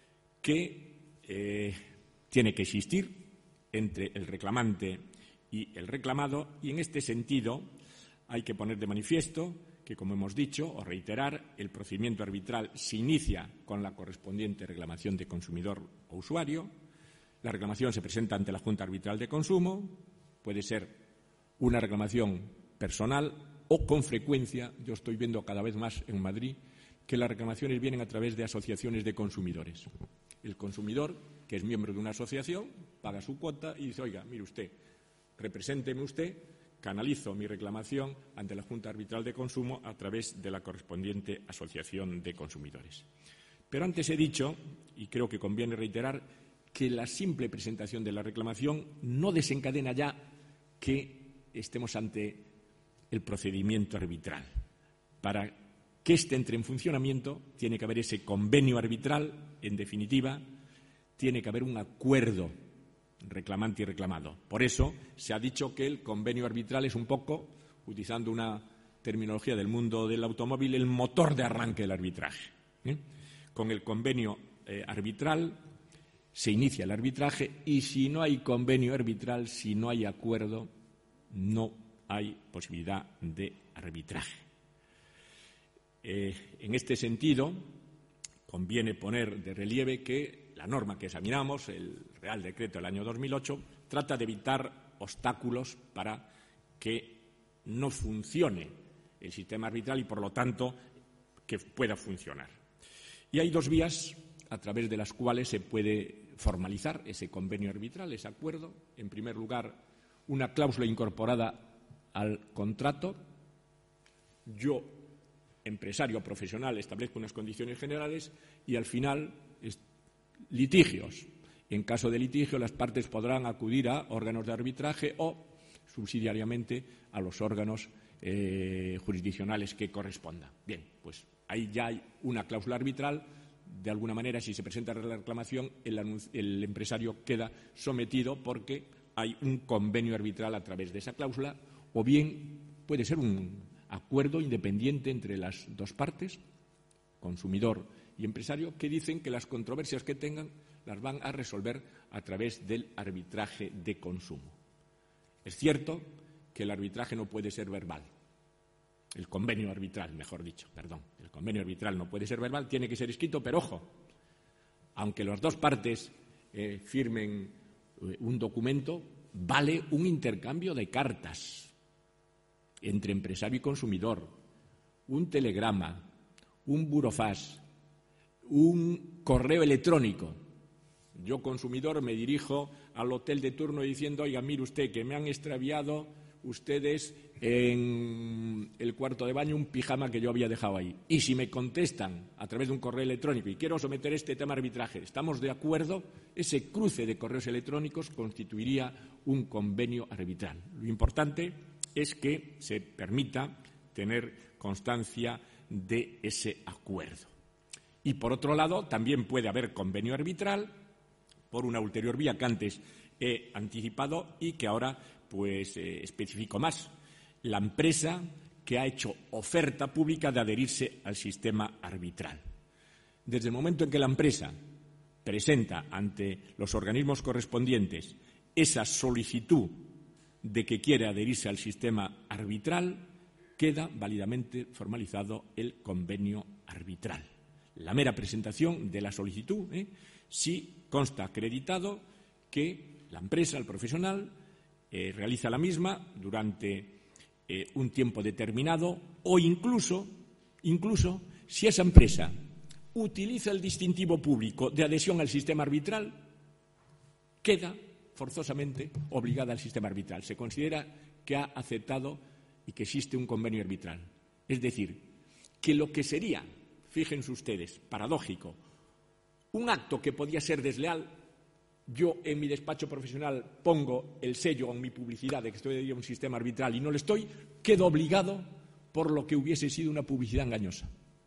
que eh, tiene que existir entre el reclamante y el reclamado y, en este sentido, hay que poner de manifiesto que, como hemos dicho, o reiterar, el procedimiento arbitral se inicia con la correspondiente reclamación de consumidor o usuario. La reclamación se presenta ante la Junta Arbitral de Consumo, puede ser una reclamación personal o, con frecuencia, yo estoy viendo cada vez más en Madrid, que las reclamaciones vienen a través de asociaciones de consumidores. El consumidor, que es miembro de una asociación, paga su cuota y dice, oiga, mire usted, represénteme usted, canalizo mi reclamación ante la Junta Arbitral de Consumo a través de la correspondiente asociación de consumidores. Pero antes he dicho, y creo que conviene reiterar, que la simple presentación de la reclamación no desencadena ya que estemos ante el procedimiento arbitral. Para que éste entre en funcionamiento tiene que haber ese convenio arbitral, en definitiva, tiene que haber un acuerdo reclamante y reclamado. Por eso se ha dicho que el convenio arbitral es un poco, utilizando una terminología del mundo del automóvil, el motor de arranque del arbitraje. ¿Eh? Con el convenio eh, arbitral se inicia el arbitraje y si no hay convenio arbitral, si no hay acuerdo, no hay posibilidad de arbitraje. Eh, en este sentido, conviene poner de relieve que la norma que examinamos, el Real Decreto del año dos mil ocho, trata de evitar obstáculos para que no funcione el sistema arbitral y, por lo tanto, que pueda funcionar. Y hay dos vías a través de las cuales se puede formalizar ese convenio arbitral, ese acuerdo. En primer lugar, una cláusula incorporada al contrato. Yo, empresario profesional, establezco unas condiciones generales y, al final, litigios. En caso de litigio, las partes podrán acudir a órganos de arbitraje o, subsidiariamente, a los órganos eh, jurisdiccionales que correspondan. Bien, pues ahí ya hay una cláusula arbitral. De alguna manera, si se presenta la reclamación, el, el empresario queda sometido porque hay un convenio arbitral a través de esa cláusula, o bien puede ser un acuerdo independiente entre las dos partes, consumidor y empresario, que dicen que las controversias que tengan las van a resolver a través del arbitraje de consumo. Es cierto que el arbitraje no puede ser verbal. El convenio arbitral, mejor dicho, perdón. El convenio arbitral no puede ser verbal, tiene que ser escrito, pero ojo, aunque las dos partes eh, firmen eh, un documento, vale un intercambio de cartas entre empresario y consumidor, un telegrama, un burofax, un correo electrónico. Yo, consumidor, me dirijo al hotel de turno diciendo, oiga, mire usted, que me han extraviado ustedes en el cuarto de baño un pijama que yo había dejado ahí. Y si me contestan a través de un correo electrónico y quiero someter este tema a arbitraje, ¿estamos de acuerdo? Ese cruce de correos electrónicos constituiría un convenio arbitral. Lo importante es que se permita tener constancia de ese acuerdo. Y, por otro lado, también puede haber convenio arbitral por una ulterior vía que antes he anticipado y que ahora pues eh, especifico más. La empresa que ha hecho oferta pública de adherirse al sistema arbitral. Desde el momento en que la empresa presenta ante los organismos correspondientes esa solicitud de que quiere adherirse al sistema arbitral, queda válidamente formalizado el convenio arbitral. La mera presentación de la solicitud, ¿eh? si consta acreditado que la empresa, el profesional, eh, realiza la misma durante eh, un tiempo determinado o incluso, incluso si esa empresa utiliza el distintivo público de adhesión al sistema arbitral, queda forzosamente obligada al sistema arbitral. Se considera que ha aceptado y que existe un convenio arbitral. Es decir, que lo que sería, fíjense ustedes, paradójico, un acto que podía ser desleal, yo en mi despacho profesional pongo el sello en mi publicidad de que estoy adherido a un sistema arbitral y no lo estoy, quedo obligado por lo que hubiese sido una publicidad engañosa.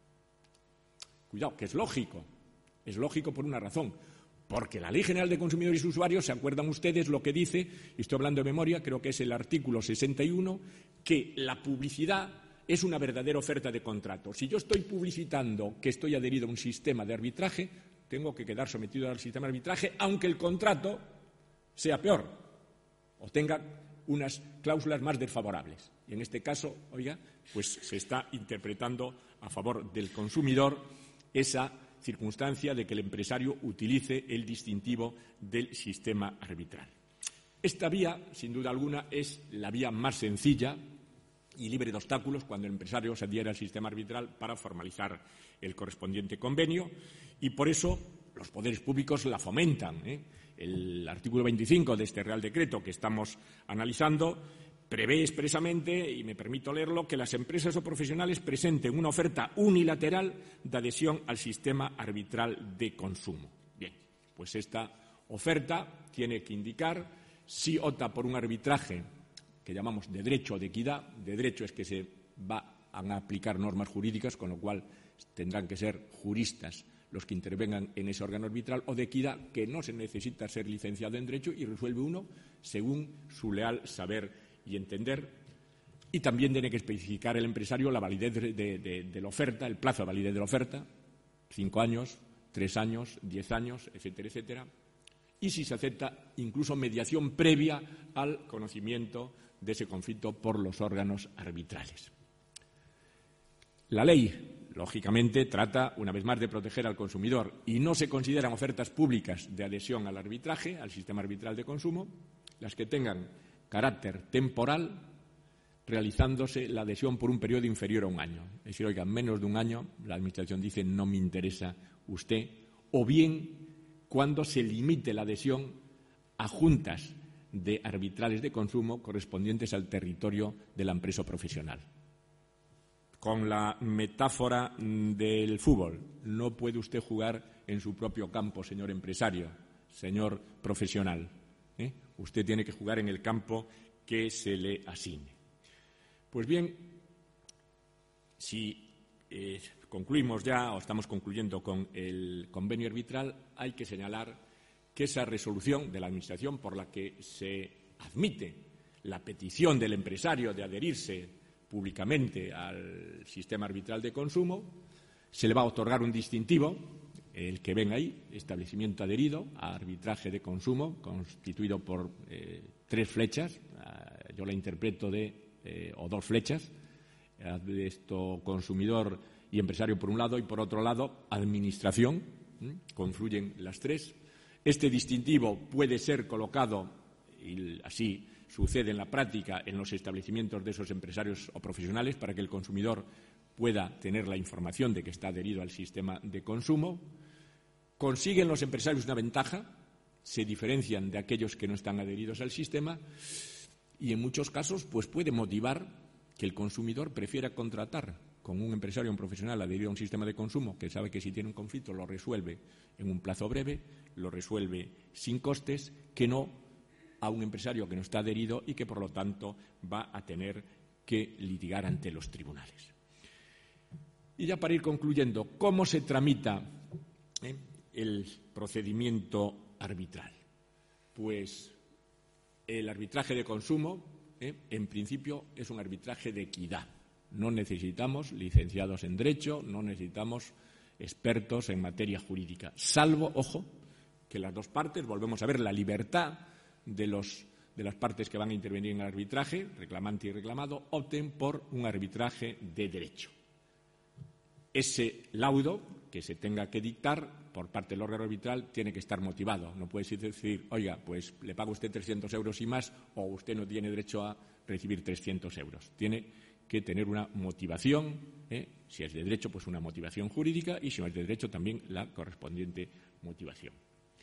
Cuidado, que es lógico, es lógico por una razón, porque la Ley General de Consumidores y Usuarios, ¿se acuerdan ustedes lo que dice? Estoy hablando de memoria, creo que es el artículo sesenta y uno, que la publicidad es una verdadera oferta de contrato. Si yo estoy publicitando que estoy adherido a un sistema de arbitraje, tengo que quedar sometido al sistema de arbitraje, aunque el contrato sea peor o tenga unas cláusulas más desfavorables. Y en este caso, oiga, pues se está interpretando a favor del consumidor esa circunstancia de que el empresario utilice el distintivo del sistema arbitral. Esta vía, sin duda alguna, es la vía más sencilla y libre de obstáculos cuando el empresario se adhiere al sistema arbitral para formalizar el correspondiente convenio y por eso los poderes públicos la fomentan, ¿eh? El artículo veinticinco de este Real Decreto que estamos analizando prevé expresamente, y me permito leerlo, que las empresas o profesionales presenten una oferta unilateral de adhesión al sistema arbitral de consumo. Bien, pues esta oferta tiene que indicar si opta por un arbitraje que llamamos de derecho o de equidad. De derecho es que se van a aplicar normas jurídicas, con lo cual tendrán que ser juristas los que intervengan en ese órgano arbitral, o de equidad, que no se necesita ser licenciado en Derecho y resuelve uno según su leal saber y entender. Y también tiene que especificar el empresario la validez de, de, de, de la oferta, el plazo de validez de la oferta, cinco años, tres años, diez años, etcétera, etcétera. Y si se acepta incluso mediación previa al conocimiento de ese conflicto por los órganos arbitrales. La ley, lógicamente, trata, una vez más, de proteger al consumidor y no se consideran ofertas públicas de adhesión al arbitraje, al sistema arbitral de consumo, las que tengan carácter temporal, realizándose la adhesión por un periodo inferior a un año. Es decir, oiga, menos de un año, la Administración dice no me interesa usted, o bien cuando se limite la adhesión a juntas de arbitrales de consumo correspondientes al territorio de la empresa profesional. Con la metáfora del fútbol, no puede usted jugar en su propio campo, señor empresario, señor profesional. ¿eh? Usted tiene que jugar en el campo que se le asigne. Pues bien, si eh, concluimos ya, o estamos concluyendo con el convenio arbitral, hay que señalar que esa resolución de la Administración por la que se admite la petición del empresario de adherirse públicamente al sistema arbitral de consumo, se le va a otorgar un distintivo, el que ven ahí, establecimiento adherido a arbitraje de consumo, constituido por eh, tres flechas, eh, yo la interpreto de, eh, o dos flechas, eh, esto consumidor y empresario por un lado y por otro lado administración, ¿eh? Confluyen las tres. Este distintivo puede ser colocado, y así sucede en la práctica, en los establecimientos de esos empresarios o profesionales para que el consumidor pueda tener la información de que está adherido al sistema de consumo. Consiguen los empresarios una ventaja, se diferencian de aquellos que no están adheridos al sistema y en muchos casos pues puede motivar que el consumidor prefiera contratar con un empresario o un profesional adherido a un sistema de consumo que sabe que si tiene un conflicto lo resuelve en un plazo breve, lo resuelve sin costes, que no a un empresario que no está adherido y que, por lo tanto, va a tener que litigar ante los tribunales. Y ya para ir concluyendo, ¿cómo se tramita eh, el procedimiento arbitral? Pues el arbitraje de consumo, eh, en principio, es un arbitraje de equidad. No necesitamos licenciados en Derecho, no necesitamos expertos en materia jurídica, salvo, ojo, que las dos partes, volvemos a ver la libertad de, los, de las partes que van a intervenir en el arbitraje, reclamante y reclamado, opten por un arbitraje de derecho. Ese laudo que se tenga que dictar por parte del órgano arbitral tiene que estar motivado. No puede decir, oiga, pues le paga usted trescientos euros y más o usted no tiene derecho a recibir trescientos euros. Tiene que tener una motivación, ¿eh? Si es de derecho, pues una motivación jurídica y si no es de derecho también la correspondiente motivación.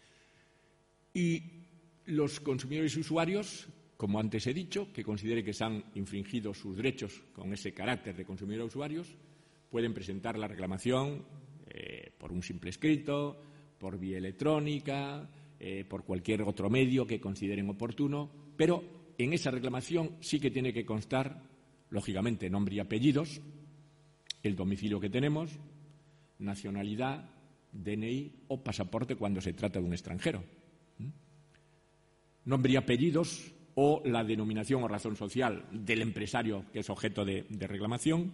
Y los consumidores y usuarios, como antes he dicho, que considere que se han infringido sus derechos con ese carácter de consumidor y usuarios, pueden presentar la reclamación eh, por un simple escrito, por vía electrónica, eh, por cualquier otro medio que consideren oportuno, pero en esa reclamación sí que tiene que constar, lógicamente, nombre y apellidos, el domicilio que tenemos, nacionalidad, D N I o pasaporte cuando se trata de un extranjero. Nombre y apellidos o la denominación o razón social del empresario que es objeto de, de reclamación,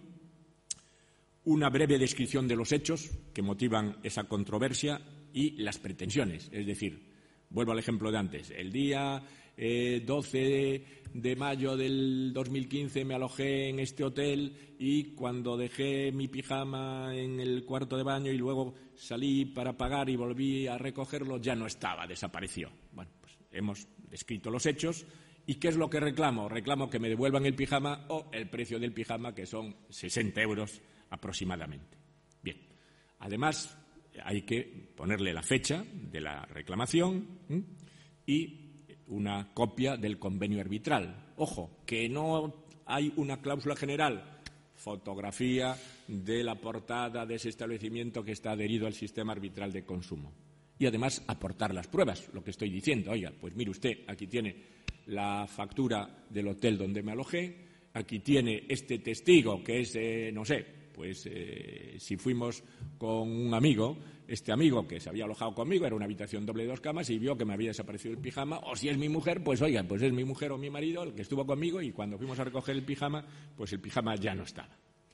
una breve descripción de los hechos que motivan esa controversia y las pretensiones. Es decir, vuelvo al ejemplo de antes, el día eh, doce de mayo del dos mil quince me alojé en este hotel y cuando dejé mi pijama en el cuarto de baño y luego salí para pagar y volví a recogerlo, ya no estaba, desapareció. Bueno, pues hemos descrito los hechos. ¿Y qué es lo que reclamo? Reclamo que me devuelvan el pijama o el precio del pijama, que son sesenta euros aproximadamente. Bien, además hay que ponerle la fecha de la reclamación ¿eh? y una copia del convenio arbitral. Ojo, que no hay una cláusula general, fotografía de la portada de ese establecimiento que está adherido al sistema arbitral de consumo. Y además aportar las pruebas, lo que estoy diciendo. Oiga, pues mire usted, aquí tiene la factura del hotel donde me alojé, aquí tiene este testigo que es, eh, no sé, pues eh, si fuimos con un amigo, este amigo que se había alojado conmigo, era una habitación doble de dos camas y vio que me había desaparecido el pijama, o si es mi mujer, pues oiga, pues es mi mujer o mi marido el que estuvo conmigo y cuando fuimos a recoger el pijama, pues el pijama ya no estaba.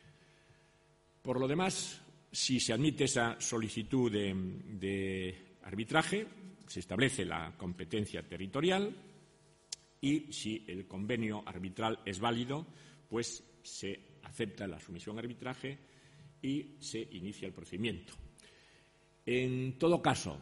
Por lo demás, si se admite esa solicitud de, de arbitraje, se establece la competencia territorial y si el convenio arbitral es válido, pues se acepta la sumisión a arbitraje y se inicia el procedimiento. En todo caso,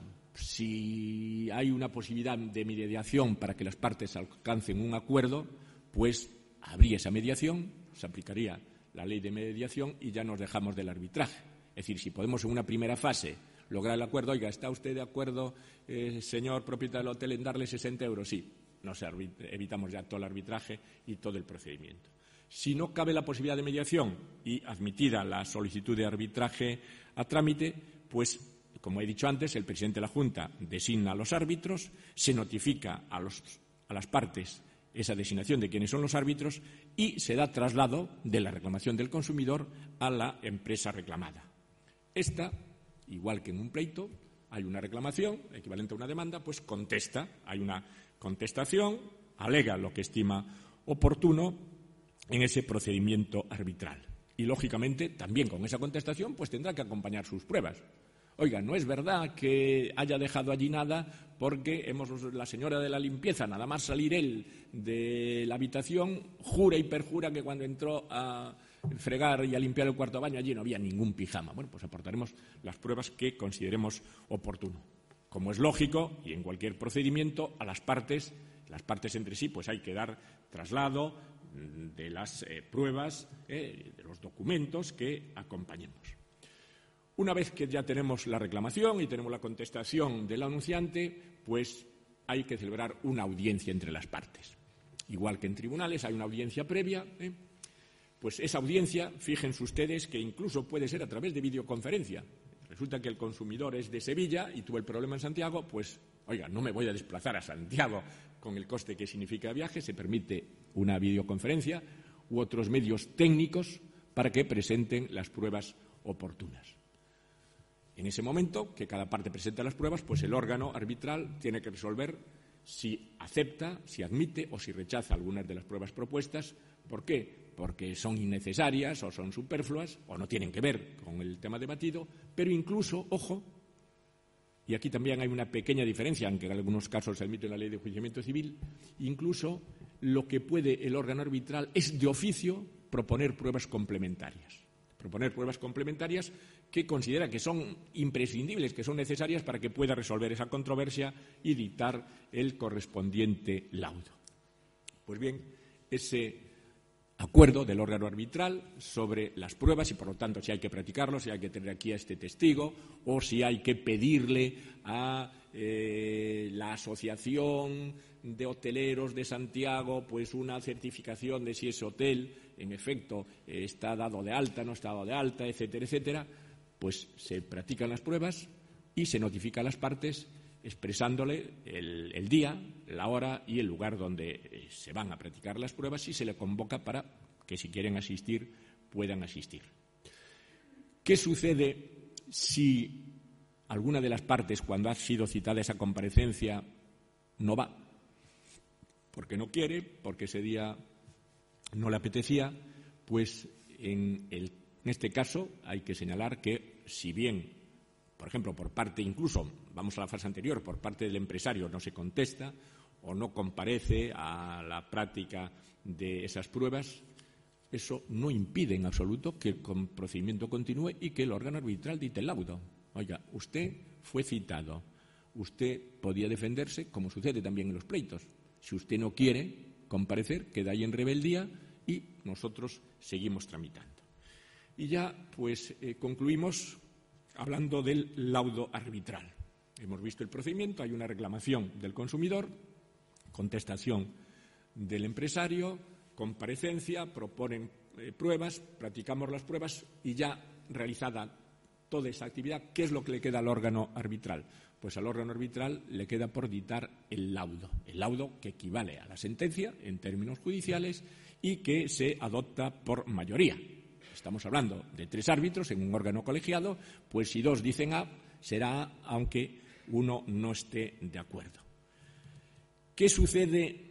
si hay una posibilidad de mediación para que las partes alcancen un acuerdo, pues habría esa mediación, se aplicaría la ley de mediación y ya nos dejamos del arbitraje. Es decir, si podemos en una primera fase lograr el acuerdo, oiga, ¿está usted de acuerdo, eh, señor propietario del hotel, en darle sesenta euros? Sí, nos evitamos ya todo el arbitraje y todo el procedimiento. Si no cabe la posibilidad de mediación y admitida la solicitud de arbitraje a trámite, pues, como he dicho antes, el presidente de la Junta designa a los árbitros, se notifica a, los, a las partes esa designación de quiénes son los árbitros y se da traslado de la reclamación del consumidor a la empresa reclamada. Esta, igual que en un pleito, hay una reclamación equivalente a una demanda, pues contesta, hay una contestación, alega lo que estima oportuno en ese procedimiento arbitral. Y, lógicamente, también con esa contestación pues tendrá que acompañar sus pruebas. Oiga, no es verdad que haya dejado allí nada porque hemos, la señora de la limpieza, nada más salir él de la habitación, jura y perjura que cuando entró a fregar y a limpiar el cuarto de baño allí no había ningún pijama. Bueno, pues aportaremos las pruebas que consideremos oportuno. Como es lógico, y en cualquier procedimiento, a las partes, las partes entre sí, pues hay que dar traslado de las eh, pruebas, eh, de los documentos que acompañemos. Una vez que ya tenemos la reclamación y tenemos la contestación del anunciante, pues hay que celebrar una audiencia entre las partes. Igual que en tribunales hay una audiencia previa, ¿eh? Pues esa audiencia, fíjense ustedes que incluso puede ser a través de videoconferencia. Resulta que el consumidor es de Sevilla y tuvo el problema en Santiago, pues, oiga, no me voy a desplazar a Santiago con el coste que significa el viaje, se permite una videoconferencia u otros medios técnicos para que presenten las pruebas oportunas. En ese momento, que cada parte presente las pruebas, pues el órgano arbitral tiene que resolver si acepta, si admite o si rechaza algunas de las pruebas propuestas. ¿Por qué? Porque son innecesarias o son superfluas o no tienen que ver con el tema debatido, pero incluso, ojo, y aquí también hay una pequeña diferencia, aunque en algunos casos se admite en la Ley de Enjuiciamiento Civil, incluso lo que puede el órgano arbitral es de oficio proponer pruebas complementarias. Proponer pruebas complementarias que considera que son imprescindibles, que son necesarias para que pueda resolver esa controversia y dictar el correspondiente laudo. Pues bien, ese acuerdo del órgano arbitral sobre las pruebas y, por lo tanto, si hay que practicarlo, si hay que tener aquí a este testigo o si hay que pedirle a eh, la Asociación de Hoteleros de Santiago pues una certificación de si ese hotel, en efecto, eh, está dado de alta, no está dado de alta, etcétera, etcétera, pues se practican las pruebas y se notifica a las partes expresándole el, el día, la hora y el lugar donde se van a practicar las pruebas y se le convoca para que, si quieren asistir, puedan asistir. ¿Qué sucede si alguna de las partes, cuando ha sido citada esa comparecencia, no va? Porque no quiere, porque ese día no le apetecía, pues en, el, en este caso hay que señalar que, si bien, por ejemplo, por parte incluso, vamos a la fase anterior, por parte del empresario no se contesta o no comparece a la práctica de esas pruebas, eso no impide en absoluto que el procedimiento continúe y que el órgano arbitral dicte el laudo. Oiga, usted fue citado, usted podía defenderse, como sucede también en los pleitos. Si usted no quiere comparecer, queda ahí en rebeldía y nosotros seguimos tramitando. Y ya, pues, eh, concluimos hablando del laudo arbitral. Hemos visto el procedimiento, hay una reclamación del consumidor, contestación del empresario, comparecencia, proponen eh, pruebas, practicamos las pruebas y ya realizada toda esa actividad, ¿qué es lo que le queda al órgano arbitral? Pues al órgano arbitral le queda por dictar el laudo, el laudo que equivale a la sentencia en términos judiciales y que se adopta por mayoría. Estamos hablando de tres árbitros en un órgano colegiado, pues si dos dicen A, será A, aunque uno no esté de acuerdo. ¿Qué sucede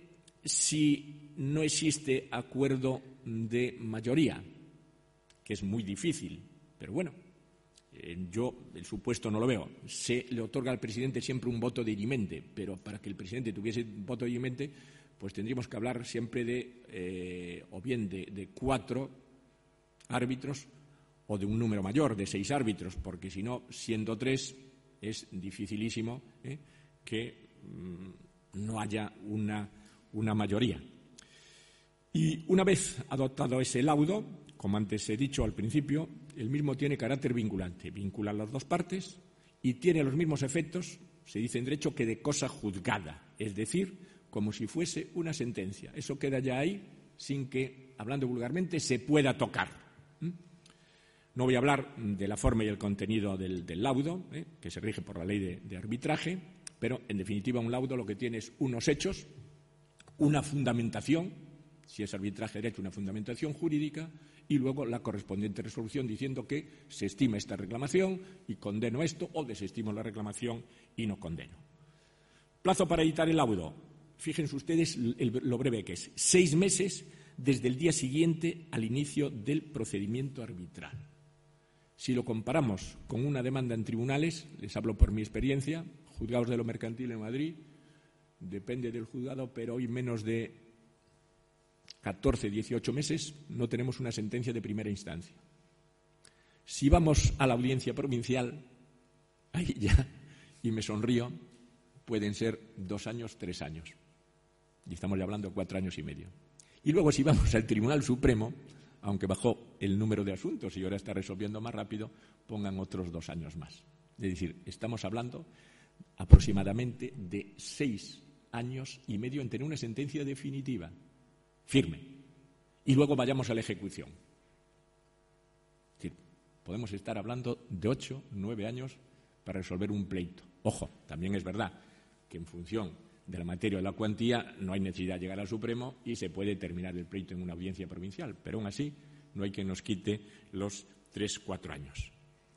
si no existe acuerdo de mayoría? Que es muy difícil, pero bueno, eh, yo el supuesto no lo veo. Se le otorga al presidente siempre un voto dirimente, pero para que el presidente tuviese un voto dirimente, pues tendríamos que hablar siempre de, eh, o bien de, de cuatro árbitros o de un número mayor, de seis árbitros, porque si no, siendo tres, es dificilísimo ¿eh? que mmm, no haya una, una mayoría. Y una vez adoptado ese laudo, como antes he dicho al principio, el mismo tiene carácter vinculante, vincula a las dos partes y tiene los mismos efectos, se dice en derecho, que de cosa juzgada, es decir, como si fuese una sentencia. Eso queda ya ahí sin que, hablando vulgarmente, se pueda tocar. No voy a hablar de la forma y el contenido del, del laudo, ¿eh? que se rige por la ley de, de arbitraje, pero, en definitiva, un laudo lo que tiene es unos hechos, una fundamentación, si es arbitraje derecho, una fundamentación jurídica, y luego la correspondiente resolución diciendo que se estima esta reclamación y condeno esto, o desestimo la reclamación y no condeno. Plazo para editar el laudo, fíjense ustedes el, lo breve que es, seis meses desde el día siguiente al inicio del procedimiento arbitral. Si lo comparamos con una demanda en tribunales, les hablo por mi experiencia, juzgados de lo mercantil en Madrid, depende del juzgado, pero hoy menos de catorce, dieciocho meses no tenemos una sentencia de primera instancia. Si vamos a la audiencia provincial, ahí ya, y me sonrío, pueden ser dos años, tres años. Y estamos ya hablando de cuatro años y medio. Y luego si vamos al Tribunal Supremo, aunque bajó el número de asuntos y ahora está resolviendo más rápido, pongan otros dos años más. Es decir, estamos hablando aproximadamente de seis años y medio en tener una sentencia definitiva, firme, y luego vayamos a la ejecución. Es decir, podemos estar hablando de ocho, nueve años para resolver un pleito. Ojo, también es verdad que en función de la materia o la cuantía no hay necesidad de llegar al Supremo y se puede terminar el pleito en una audiencia provincial, pero aún así no hay que nos quite los tres, cuatro años.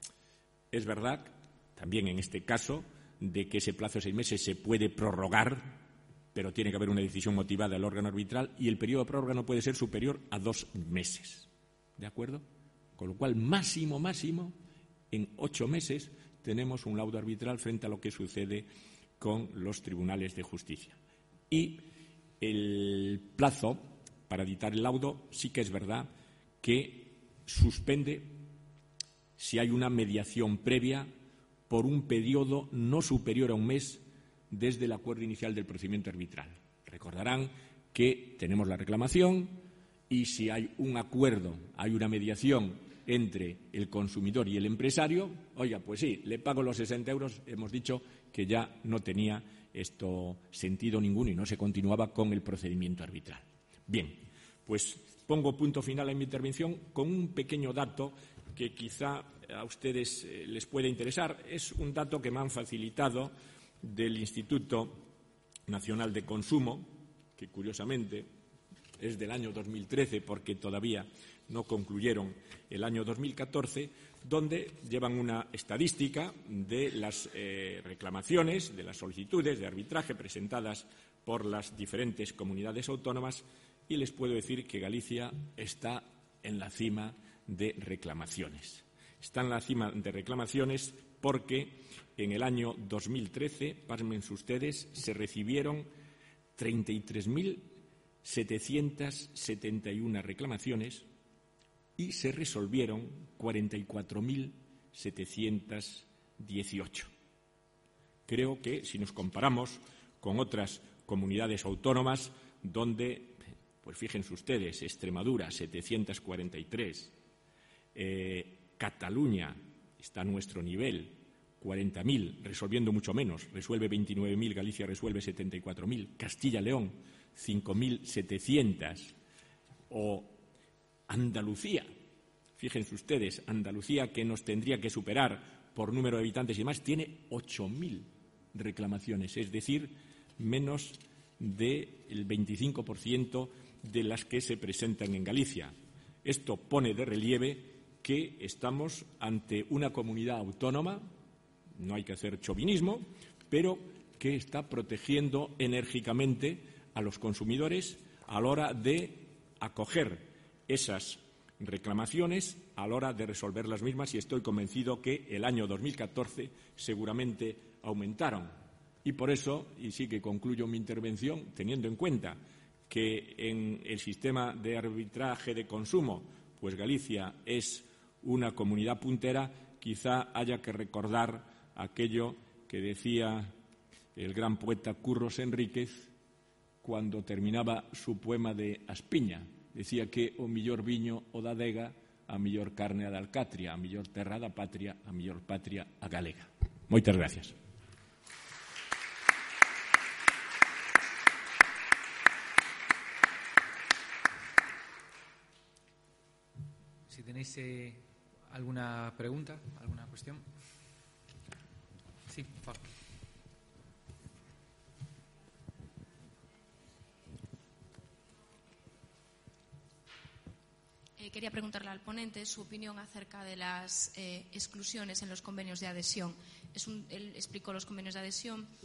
Es verdad, también en este caso, de que ese plazo de seis meses se puede prorrogar, pero tiene que haber una decisión motivada del órgano arbitral y el periodo de prórroga no puede ser superior a dos meses. ¿De acuerdo? Con lo cual, máximo, máximo, en ocho meses tenemos un laudo arbitral frente a lo que sucede con los tribunales de justicia. Y el plazo para dictar el laudo sí que es verdad que suspende si hay una mediación previa por un periodo no superior a un mes desde el acuerdo inicial del procedimiento arbitral. Recordarán que tenemos la reclamación y si hay un acuerdo, hay una mediación entre el consumidor y el empresario, oiga, pues sí, le pago los sesenta euros, hemos dicho que ya no tenía esto sentido ninguno y no se continuaba con el procedimiento arbitral. Bien, pues pongo punto final en mi intervención con un pequeño dato que quizá a ustedes eh, les puede interesar. Es un dato que me han facilitado del Instituto Nacional de Consumo, que curiosamente es del año dos mil trece porque todavía no concluyeron el año dos mil catorce, donde llevan una estadística de las eh, reclamaciones, de las solicitudes de arbitraje presentadas por las diferentes comunidades autónomas y les puedo decir que Galicia está en la cima de reclamaciones. Está en la cima de reclamaciones porque en el año dos mil trece, pasmen ustedes, se recibieron treinta y tres mil setecientas setenta y una reclamaciones y se resolvieron cuarenta y cuatro mil setecientas dieciocho. Creo que si nos comparamos con otras comunidades autónomas donde, pues fíjense ustedes, Extremadura setecientos cuarenta y tres, eh, Cataluña está a nuestro nivel, cuarenta mil, resolviendo mucho menos, resuelve veintinueve mil, Galicia resuelve setenta y cuatro mil, Castilla-León cinco mil setecientos o Andalucía, fíjense ustedes, Andalucía que nos tendría que superar por número de habitantes y demás, tiene ocho mil reclamaciones, es decir, menos del veinticinco por ciento de las que se presentan en Galicia. Esto pone de relieve que estamos ante una comunidad autónoma, no hay que hacer chauvinismo, pero que está protegiendo enérgicamente a los consumidores a la hora de acoger esas reclamaciones, a la hora de resolver las mismas, y estoy convencido que el año dos mil catorce seguramente aumentaron. Y por eso, y sí que concluyo mi intervención, teniendo en cuenta que en el sistema de arbitraje de consumo, pues Galicia es una comunidad puntera, quizá haya que recordar aquello que decía el gran poeta Curros Enríquez cuando terminaba su poema de Aspiña. Decía que o millor viño o da adega, a millor carne a da alcatria, a millor terra da patria, a millor patria a galega. Moitas gracias. Si tenéis eh, alguna pregunta, alguna cuestión. Sí, por favor. Eh, quería preguntarle al ponente su opinión acerca de las eh, exclusiones en los convenios de adhesión. Es un, él explicó los convenios de adhesión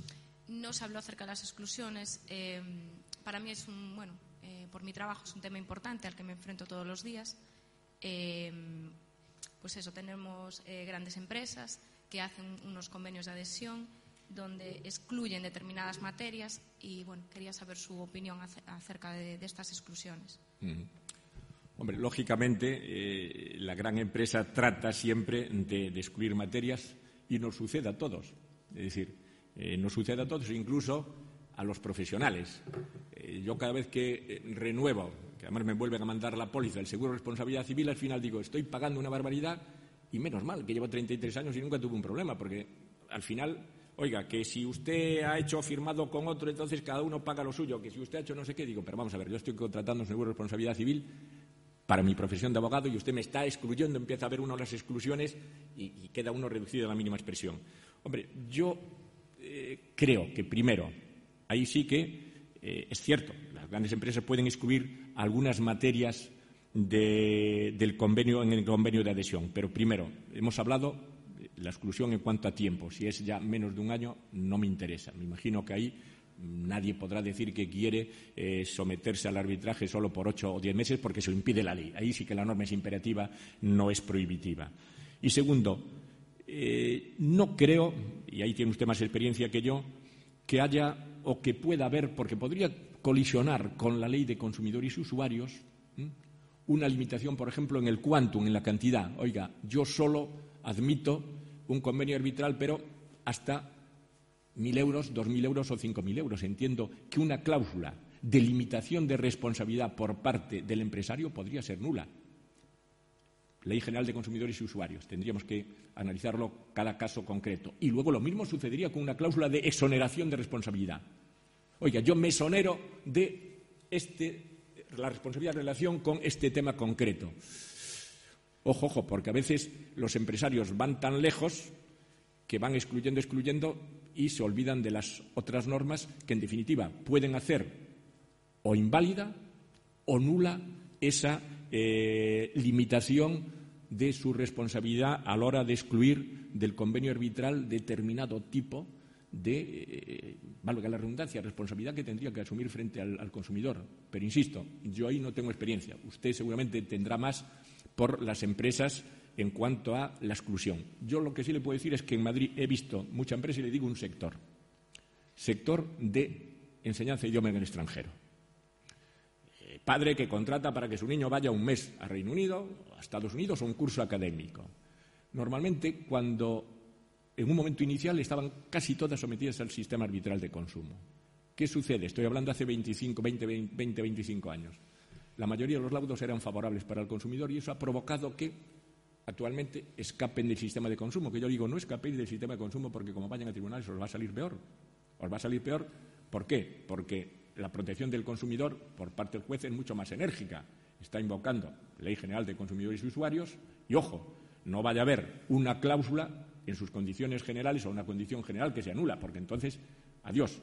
no se habló acerca de las exclusiones. Eh, para mí es un, bueno, eh, por mi trabajo es un tema importante al que me enfrento todos los días. Eh, pues eso, tenemos eh, grandes empresas que hacen unos convenios de adhesión donde excluyen determinadas materias y, bueno, quería saber su opinión acerca de, de estas exclusiones. Mm. Hombre, lógicamente, eh, la gran empresa trata siempre de, de excluir materias y nos sucede a todos. Es decir, eh, nos sucede a todos, incluso a los profesionales. Eh, yo cada vez que eh, renuevo, que además me vuelven a mandar la póliza, el seguro de responsabilidad civil, al final digo, estoy pagando una barbaridad y menos mal que llevo treinta y tres años y nunca tuve un problema, porque al final, oiga, que si usted ha hecho firmado con otro, entonces cada uno paga lo suyo, que si usted ha hecho no sé qué, digo, pero vamos a ver, yo estoy contratando un seguro de responsabilidad civil para mi profesión de abogado y usted me está excluyendo, empieza a ver uno las exclusiones y, y queda uno reducido a la mínima expresión. Hombre, yo eh, creo que primero, ahí sí que eh, es cierto, las grandes empresas pueden excluir algunas materias de, del convenio en el convenio de adhesión, pero primero, hemos hablado de la exclusión en cuanto a tiempo. Si es ya menos de un año, no me interesa. Me imagino que ahí nadie podrá decir que quiere eh, someterse al arbitraje solo por ocho o diez meses porque se lo impide la ley. Ahí sí que la norma es imperativa, no es prohibitiva. Y segundo, eh, no creo, y ahí tiene usted más experiencia que yo, que haya o que pueda haber, porque podría colisionar con la ley de consumidores y usuarios, ¿eh? una limitación, por ejemplo, en el quantum, en la cantidad. Oiga, yo solo admito un convenio arbitral, pero hasta mil euros, dos mil euros o cinco mil euros. Entiendo que una cláusula de limitación de responsabilidad por parte del empresario podría ser nula. Ley General de Consumidores y Usuarios. Tendríamos que analizarlo cada caso concreto. Y luego lo mismo sucedería con una cláusula de exoneración de responsabilidad. Oiga, yo me exonero de este, la responsabilidad en relación con este tema concreto. Ojo, ojo, porque a veces los empresarios van tan lejos que van excluyendo, excluyendo y se olvidan de las otras normas que, en definitiva, pueden hacer o inválida o nula esa eh, limitación de su responsabilidad a la hora de excluir del convenio arbitral determinado tipo de, eh, valga la redundancia, responsabilidad que tendría que asumir frente al, al consumidor. Pero, insisto, yo ahí no tengo experiencia. Usted seguramente tendrá más por las empresas en cuanto a la exclusión. Yo lo que sí le puedo decir es que en Madrid he visto mucha empresa y le digo un sector. Sector de enseñanza de idioma en el extranjero. Eh, padre que contrata para que su niño vaya un mes a Reino Unido, a Estados Unidos, o un curso académico. Normalmente, cuando en un momento inicial estaban casi todas sometidas al sistema arbitral de consumo. ¿Qué sucede? Estoy hablando hace veinticinco, veinte, veinte, veinticinco años. La mayoría de los laudos eran favorables para el consumidor y eso ha provocado que actualmente escapen del sistema de consumo, que yo digo, no escapéis del sistema de consumo porque como vayan a tribunales os va a salir peor. Os va a salir peor, ¿por qué? Porque la protección del consumidor por parte del juez es mucho más enérgica. Está invocando Ley General de Consumidores y Usuarios y, ojo, no vaya a haber una cláusula en sus condiciones generales o una condición general que se anula, porque entonces, adiós.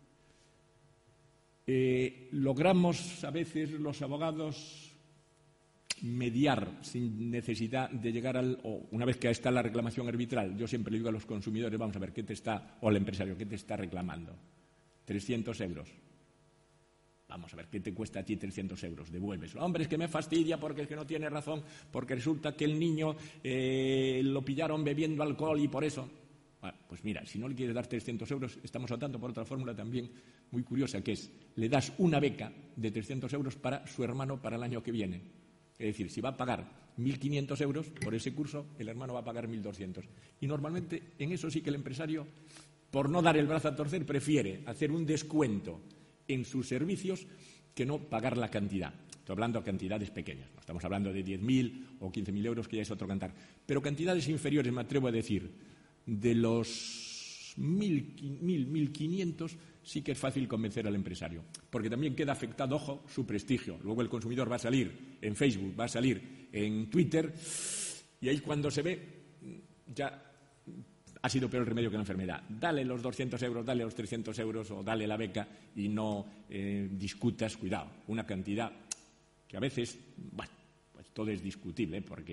Eh, logramos a veces los abogados mediar sin necesidad de llegar al, o una vez que está la reclamación arbitral, yo siempre le digo a los consumidores, vamos a ver, ¿qué te está, o al empresario, qué te está reclamando? trescientos euros. Vamos a ver, ¿qué te cuesta a ti trescientos euros? Devuelves. Hombre, es que me fastidia porque es que no tiene razón, porque resulta que el niño eh, lo pillaron bebiendo alcohol y por eso. Bueno, pues mira, si no le quieres dar trescientos euros, estamos optando por otra fórmula también muy curiosa, que es, le das una beca de trescientos euros para su hermano para el año que viene. Es decir, si va a pagar mil quinientos euros por ese curso, el hermano va a pagar mil doscientos. Y normalmente en eso sí que el empresario, por no dar el brazo a torcer, prefiere hacer un descuento en sus servicios que no pagar la cantidad. Estoy hablando de cantidades pequeñas. No estamos hablando de diez mil o quince mil euros, que ya es otro cantar. Pero cantidades inferiores, me atrevo a decir, de los mil, mil quinientos, sí que es fácil convencer al empresario. Porque también queda afectado, ojo, su prestigio. Luego el consumidor va a salir en Facebook, va a salir en Twitter, y ahí cuando se ve, ya ha sido peor el remedio que la enfermedad. Dale los doscientos euros, dale los trescientos euros o dale la beca y no eh, discutas, cuidado, una cantidad que a veces, bueno, pues todo es discutible, ¿eh? Porque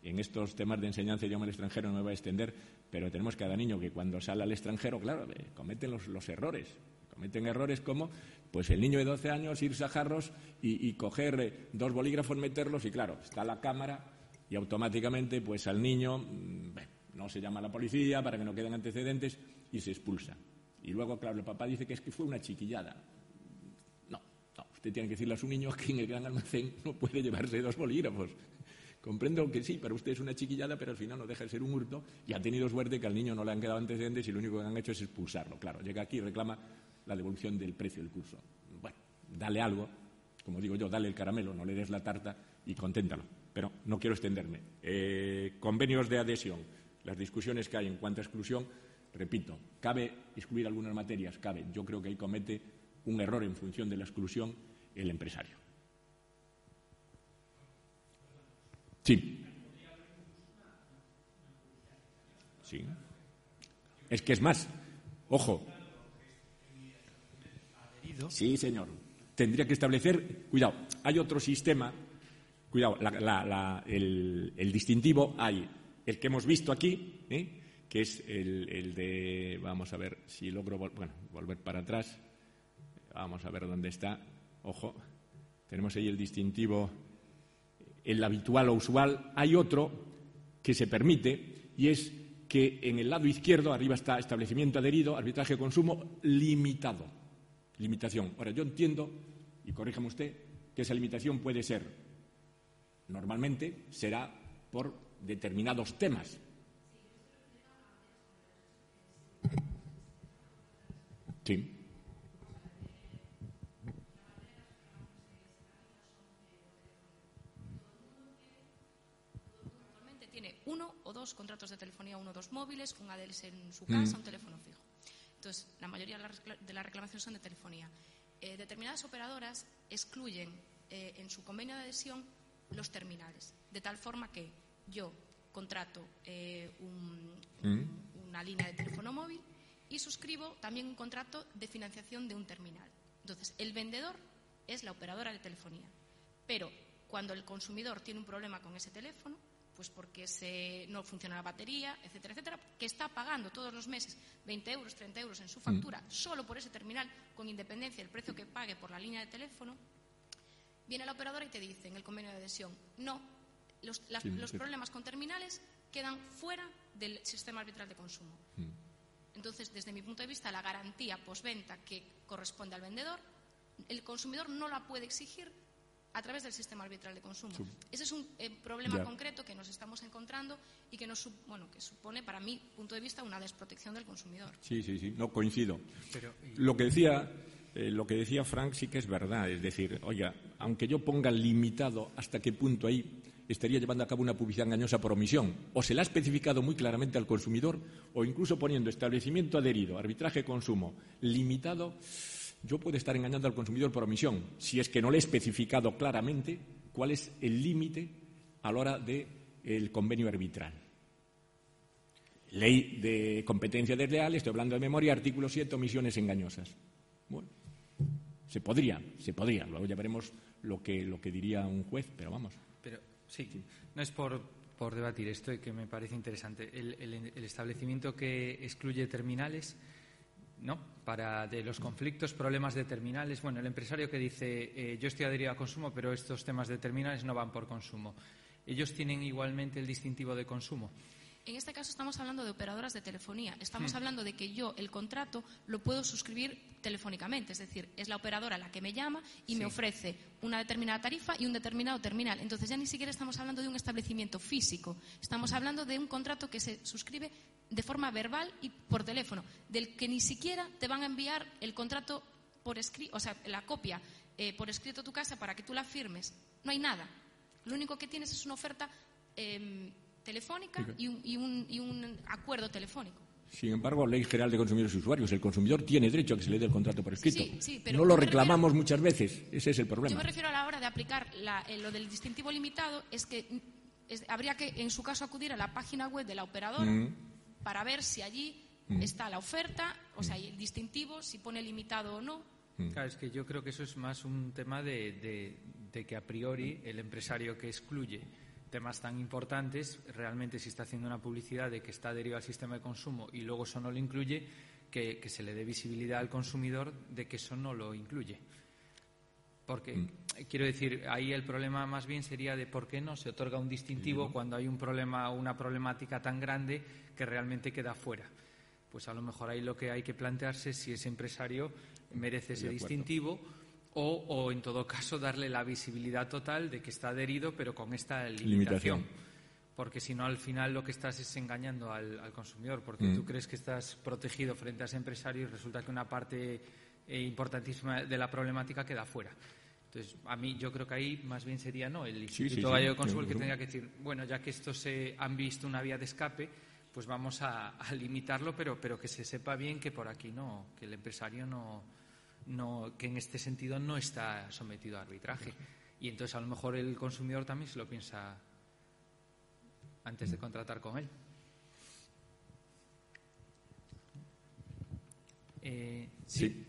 en estos temas de enseñanza de idioma al extranjero no me voy a extender, pero tenemos cada niño que cuando sale al extranjero, claro, eh, cometen los, los errores. Cometen errores como pues el niño de doce años irse a Jarros y, y coger eh, dos bolígrafos, meterlos y, claro, está la cámara y automáticamente pues al niño mmm, no se llama a la policía para que no queden antecedentes y se expulsa. Y luego, claro, el papá dice que es que fue una chiquillada. No, no, usted tiene que decirle a su niño que en el gran almacén no puede llevarse dos bolígrafos. Comprendo que sí, para usted es una chiquillada, pero al final no deja de ser un hurto y ha tenido suerte que al niño no le han quedado antecedentes y lo único que han hecho es expulsarlo. Claro, llega aquí y reclama la devolución del precio del curso. Bueno, dale algo, como digo yo, dale el caramelo, no le des la tarta y conténtalo. Pero no quiero extenderme. Eh, convenios de adhesión, las discusiones que hay en cuanto a exclusión, repito, ¿cabe excluir algunas materias? Cabe. Yo creo que ahí comete un error en función de la exclusión el empresario. Sí. Sí. Es que es más, ojo. Sí, señor. Tendría que establecer, cuidado, hay otro sistema, cuidado, la, la, la, el, el distintivo hay el que hemos visto aquí, ¿eh? que es el, el de, vamos a ver si logro, bueno, volver para atrás, vamos a ver dónde está, ojo, tenemos ahí el distintivo, el habitual o usual. Hay otro que se permite y es que en el lado izquierdo, arriba está establecimiento adherido, arbitraje de consumo limitado. Limitación. Ahora, yo entiendo, y corríjame usted, que esa limitación puede ser, normalmente, será por determinados temas. Sí. Actualmente tiene uno o dos contratos de telefonía, uno o dos móviles, un A D S en su casa, mm. un teléfono fijo. Entonces, la mayoría de las reclamaciones son de telefonía. Eh, determinadas operadoras excluyen eh, en su convenio de adhesión los terminales, de tal forma que yo contrato eh, un, mm. una línea de teléfono móvil y suscribo también un contrato de financiación de un terminal. Entonces, el vendedor es la operadora de telefonía, pero cuando el consumidor tiene un problema con ese teléfono, pues porque se, no funciona la batería, etcétera, etcétera, que está pagando todos los meses veinte euros, treinta euros en su factura mm. solo por ese terminal, con independencia del precio que pague por la línea de teléfono, viene la operadora y te dice en el convenio de adhesión, no, los, las, sí, los sí. problemas con terminales quedan fuera del sistema arbitral de consumo. Mm. Entonces, desde mi punto de vista, la garantía postventa que corresponde al vendedor, el consumidor no la puede exigir a través del sistema arbitral de consumo. Sí. Ese es un eh, problema yeah. concreto que nos estamos encontrando y que, nos, bueno, que supone, para mi punto de vista, una desprotección del consumidor. Sí, sí, sí, no coincido. Pero, y... Lo que decía, eh, lo que decía Frank sí que es verdad. Es decir, oiga, aunque yo ponga limitado hasta qué punto ahí estaría llevando a cabo una publicidad engañosa por omisión, o se la ha especificado muy claramente al consumidor, o incluso poniendo establecimiento adherido, arbitraje de consumo, limitado, yo puedo estar engañando al consumidor por omisión, si es que no le he especificado claramente cuál es el límite a la hora del convenio arbitral. Ley de competencia desleal, estoy hablando de memoria, artículo siete, omisiones engañosas. Bueno, se podría, se podría. Luego ya veremos lo que, lo que diría un juez, pero vamos. Pero sí, no es por, por debatir esto, que me parece interesante. El, el, el establecimiento que excluye terminales... ¿no? Para de los conflictos, problemas de terminales. Bueno, el empresario que dice eh, yo estoy adherido a consumo, pero estos temas de terminales no van por consumo. ¿Ellos tienen igualmente el distintivo de consumo? En este caso estamos hablando de operadoras de telefonía. Estamos hmm. hablando de que yo el contrato lo puedo suscribir telefónicamente. Es decir, es la operadora la que me llama y sí. me ofrece una determinada tarifa y un determinado terminal. Entonces ya ni siquiera estamos hablando de un establecimiento físico. Estamos hablando de un contrato que se suscribe de forma verbal y por teléfono, del que ni siquiera te van a enviar el contrato por escrito, o sea, la copia eh, por escrito a tu casa para que tú la firmes. No hay nada. Lo único que tienes es una oferta eh, telefónica y un, y, un, y un acuerdo telefónico. Sin embargo, Ley General de Consumidores y Usuarios, el consumidor tiene derecho a que se le dé el contrato por escrito. Sí, sí, pero no lo reclamamos refiero, muchas veces, ese es el problema. Yo me refiero a la hora de aplicar la, eh, lo del distintivo limitado, es que es, habría que, en su caso, acudir a la página web de la operadora mm. para ver si allí mm. está la oferta, o sea, el distintivo, si pone limitado o no. Mm. Claro, es que yo creo que eso es más un tema de, de, de que a priori el empresario que excluye temas tan importantes, realmente si está haciendo una publicidad de que está adherido al sistema de consumo y luego eso no lo incluye, que, que se le dé visibilidad al consumidor de que eso no lo incluye. Porque, mm. quiero decir, ahí el problema más bien sería de por qué no se otorga un distintivo sí, ¿no? cuando hay un problema o una problemática tan grande que realmente queda fuera. Pues a lo mejor ahí lo que hay que plantearse es si ese empresario merece ese distintivo o, o, en todo caso, darle la visibilidad total de que está adherido, pero con esta limitación. limitación. Porque si no, al final lo que estás es engañando al, al consumidor, porque mm. tú crees que estás protegido frente a ese empresario y resulta que una parte eh, importantísima de la problemática queda fuera. Entonces, a mí yo creo que ahí más bien sería no el Instituto sí, sí, Gallego de Consumo el que tendría que decir, bueno, ya que estos se han visto una vía de escape, pues vamos a, a limitarlo, pero, pero que se sepa bien que por aquí no, que el empresario no, no, que en este sentido no está sometido a arbitraje. Y entonces a lo mejor el consumidor también se lo piensa antes de contratar con él. Eh, sí. sí.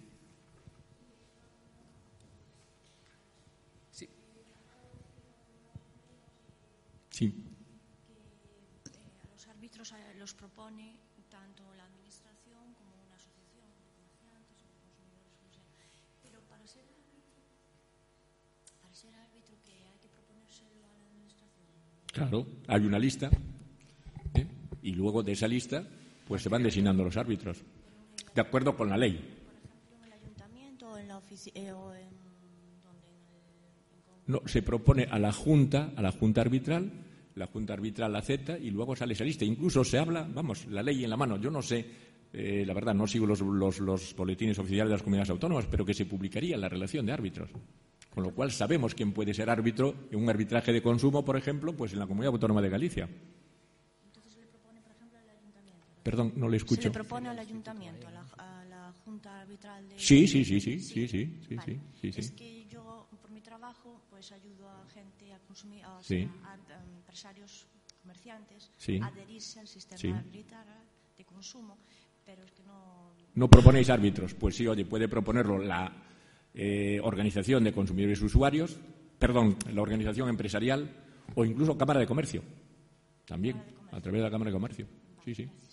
Sí. Que eh, a los árbitros eh, los propone tanto la administración como una asociación de comerciantes o de consumidores, como sea. Pero para ser árbitro, para ser árbitro que hay que proponérselo a la administración. Claro, hay una lista ¿eh? y luego de esa lista pues se van designando los árbitros de acuerdo con la ley. Por ejemplo, en el ayuntamiento o en la oficina eh, o en donde en el, en no se propone a la junta, a la junta arbitral. La Junta Arbitral la acepta y luego sale esa lista. Incluso se habla, vamos, la ley en la mano. Yo no sé, eh, la verdad, no sigo los, los, los boletines oficiales de las comunidades autónomas, pero que se publicaría la relación de árbitros. Con lo cual sabemos quién puede ser árbitro en un arbitraje de consumo, por ejemplo, pues en la Comunidad Autónoma de Galicia. Entonces se le propone, por ejemplo, al ayuntamiento. Perdón, no le escucho. Se le propone al ayuntamiento, a la, a la Junta Arbitral de... Sí, sí, sí, sí, sí, sí, sí, vale. sí, sí. Es que yo, por mi trabajo, pues ayudo a gente, a consumir, a, sí. a, a empresarios, comerciantes, sí. a adherirse al sistema sí. arbitral de consumo, pero es que no... ¿No proponéis árbitros? Pues sí, oye, puede proponerlo la eh, Organización de Consumidores y Usuarios, perdón, la Organización Empresarial o incluso Cámara de Comercio, también, de comercio. A través de la Cámara de Comercio. Vale, sí, sí. Gracias.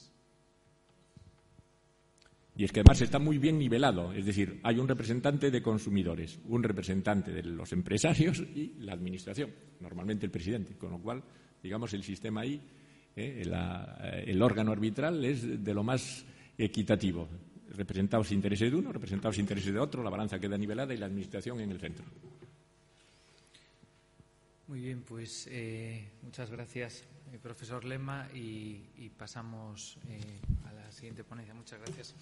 Y es que además está muy bien nivelado, es decir, hay un representante de consumidores, un representante de los empresarios y la administración, normalmente el presidente, con lo cual, digamos, el sistema ahí, eh, la, el órgano arbitral es de lo más equitativo. Representados intereses de uno, representados intereses de otro, la balanza queda nivelada y la administración en el centro. Muy bien, pues eh, muchas gracias, eh, profesor Lema, y, y pasamos eh, a la siguiente ponencia. Muchas gracias.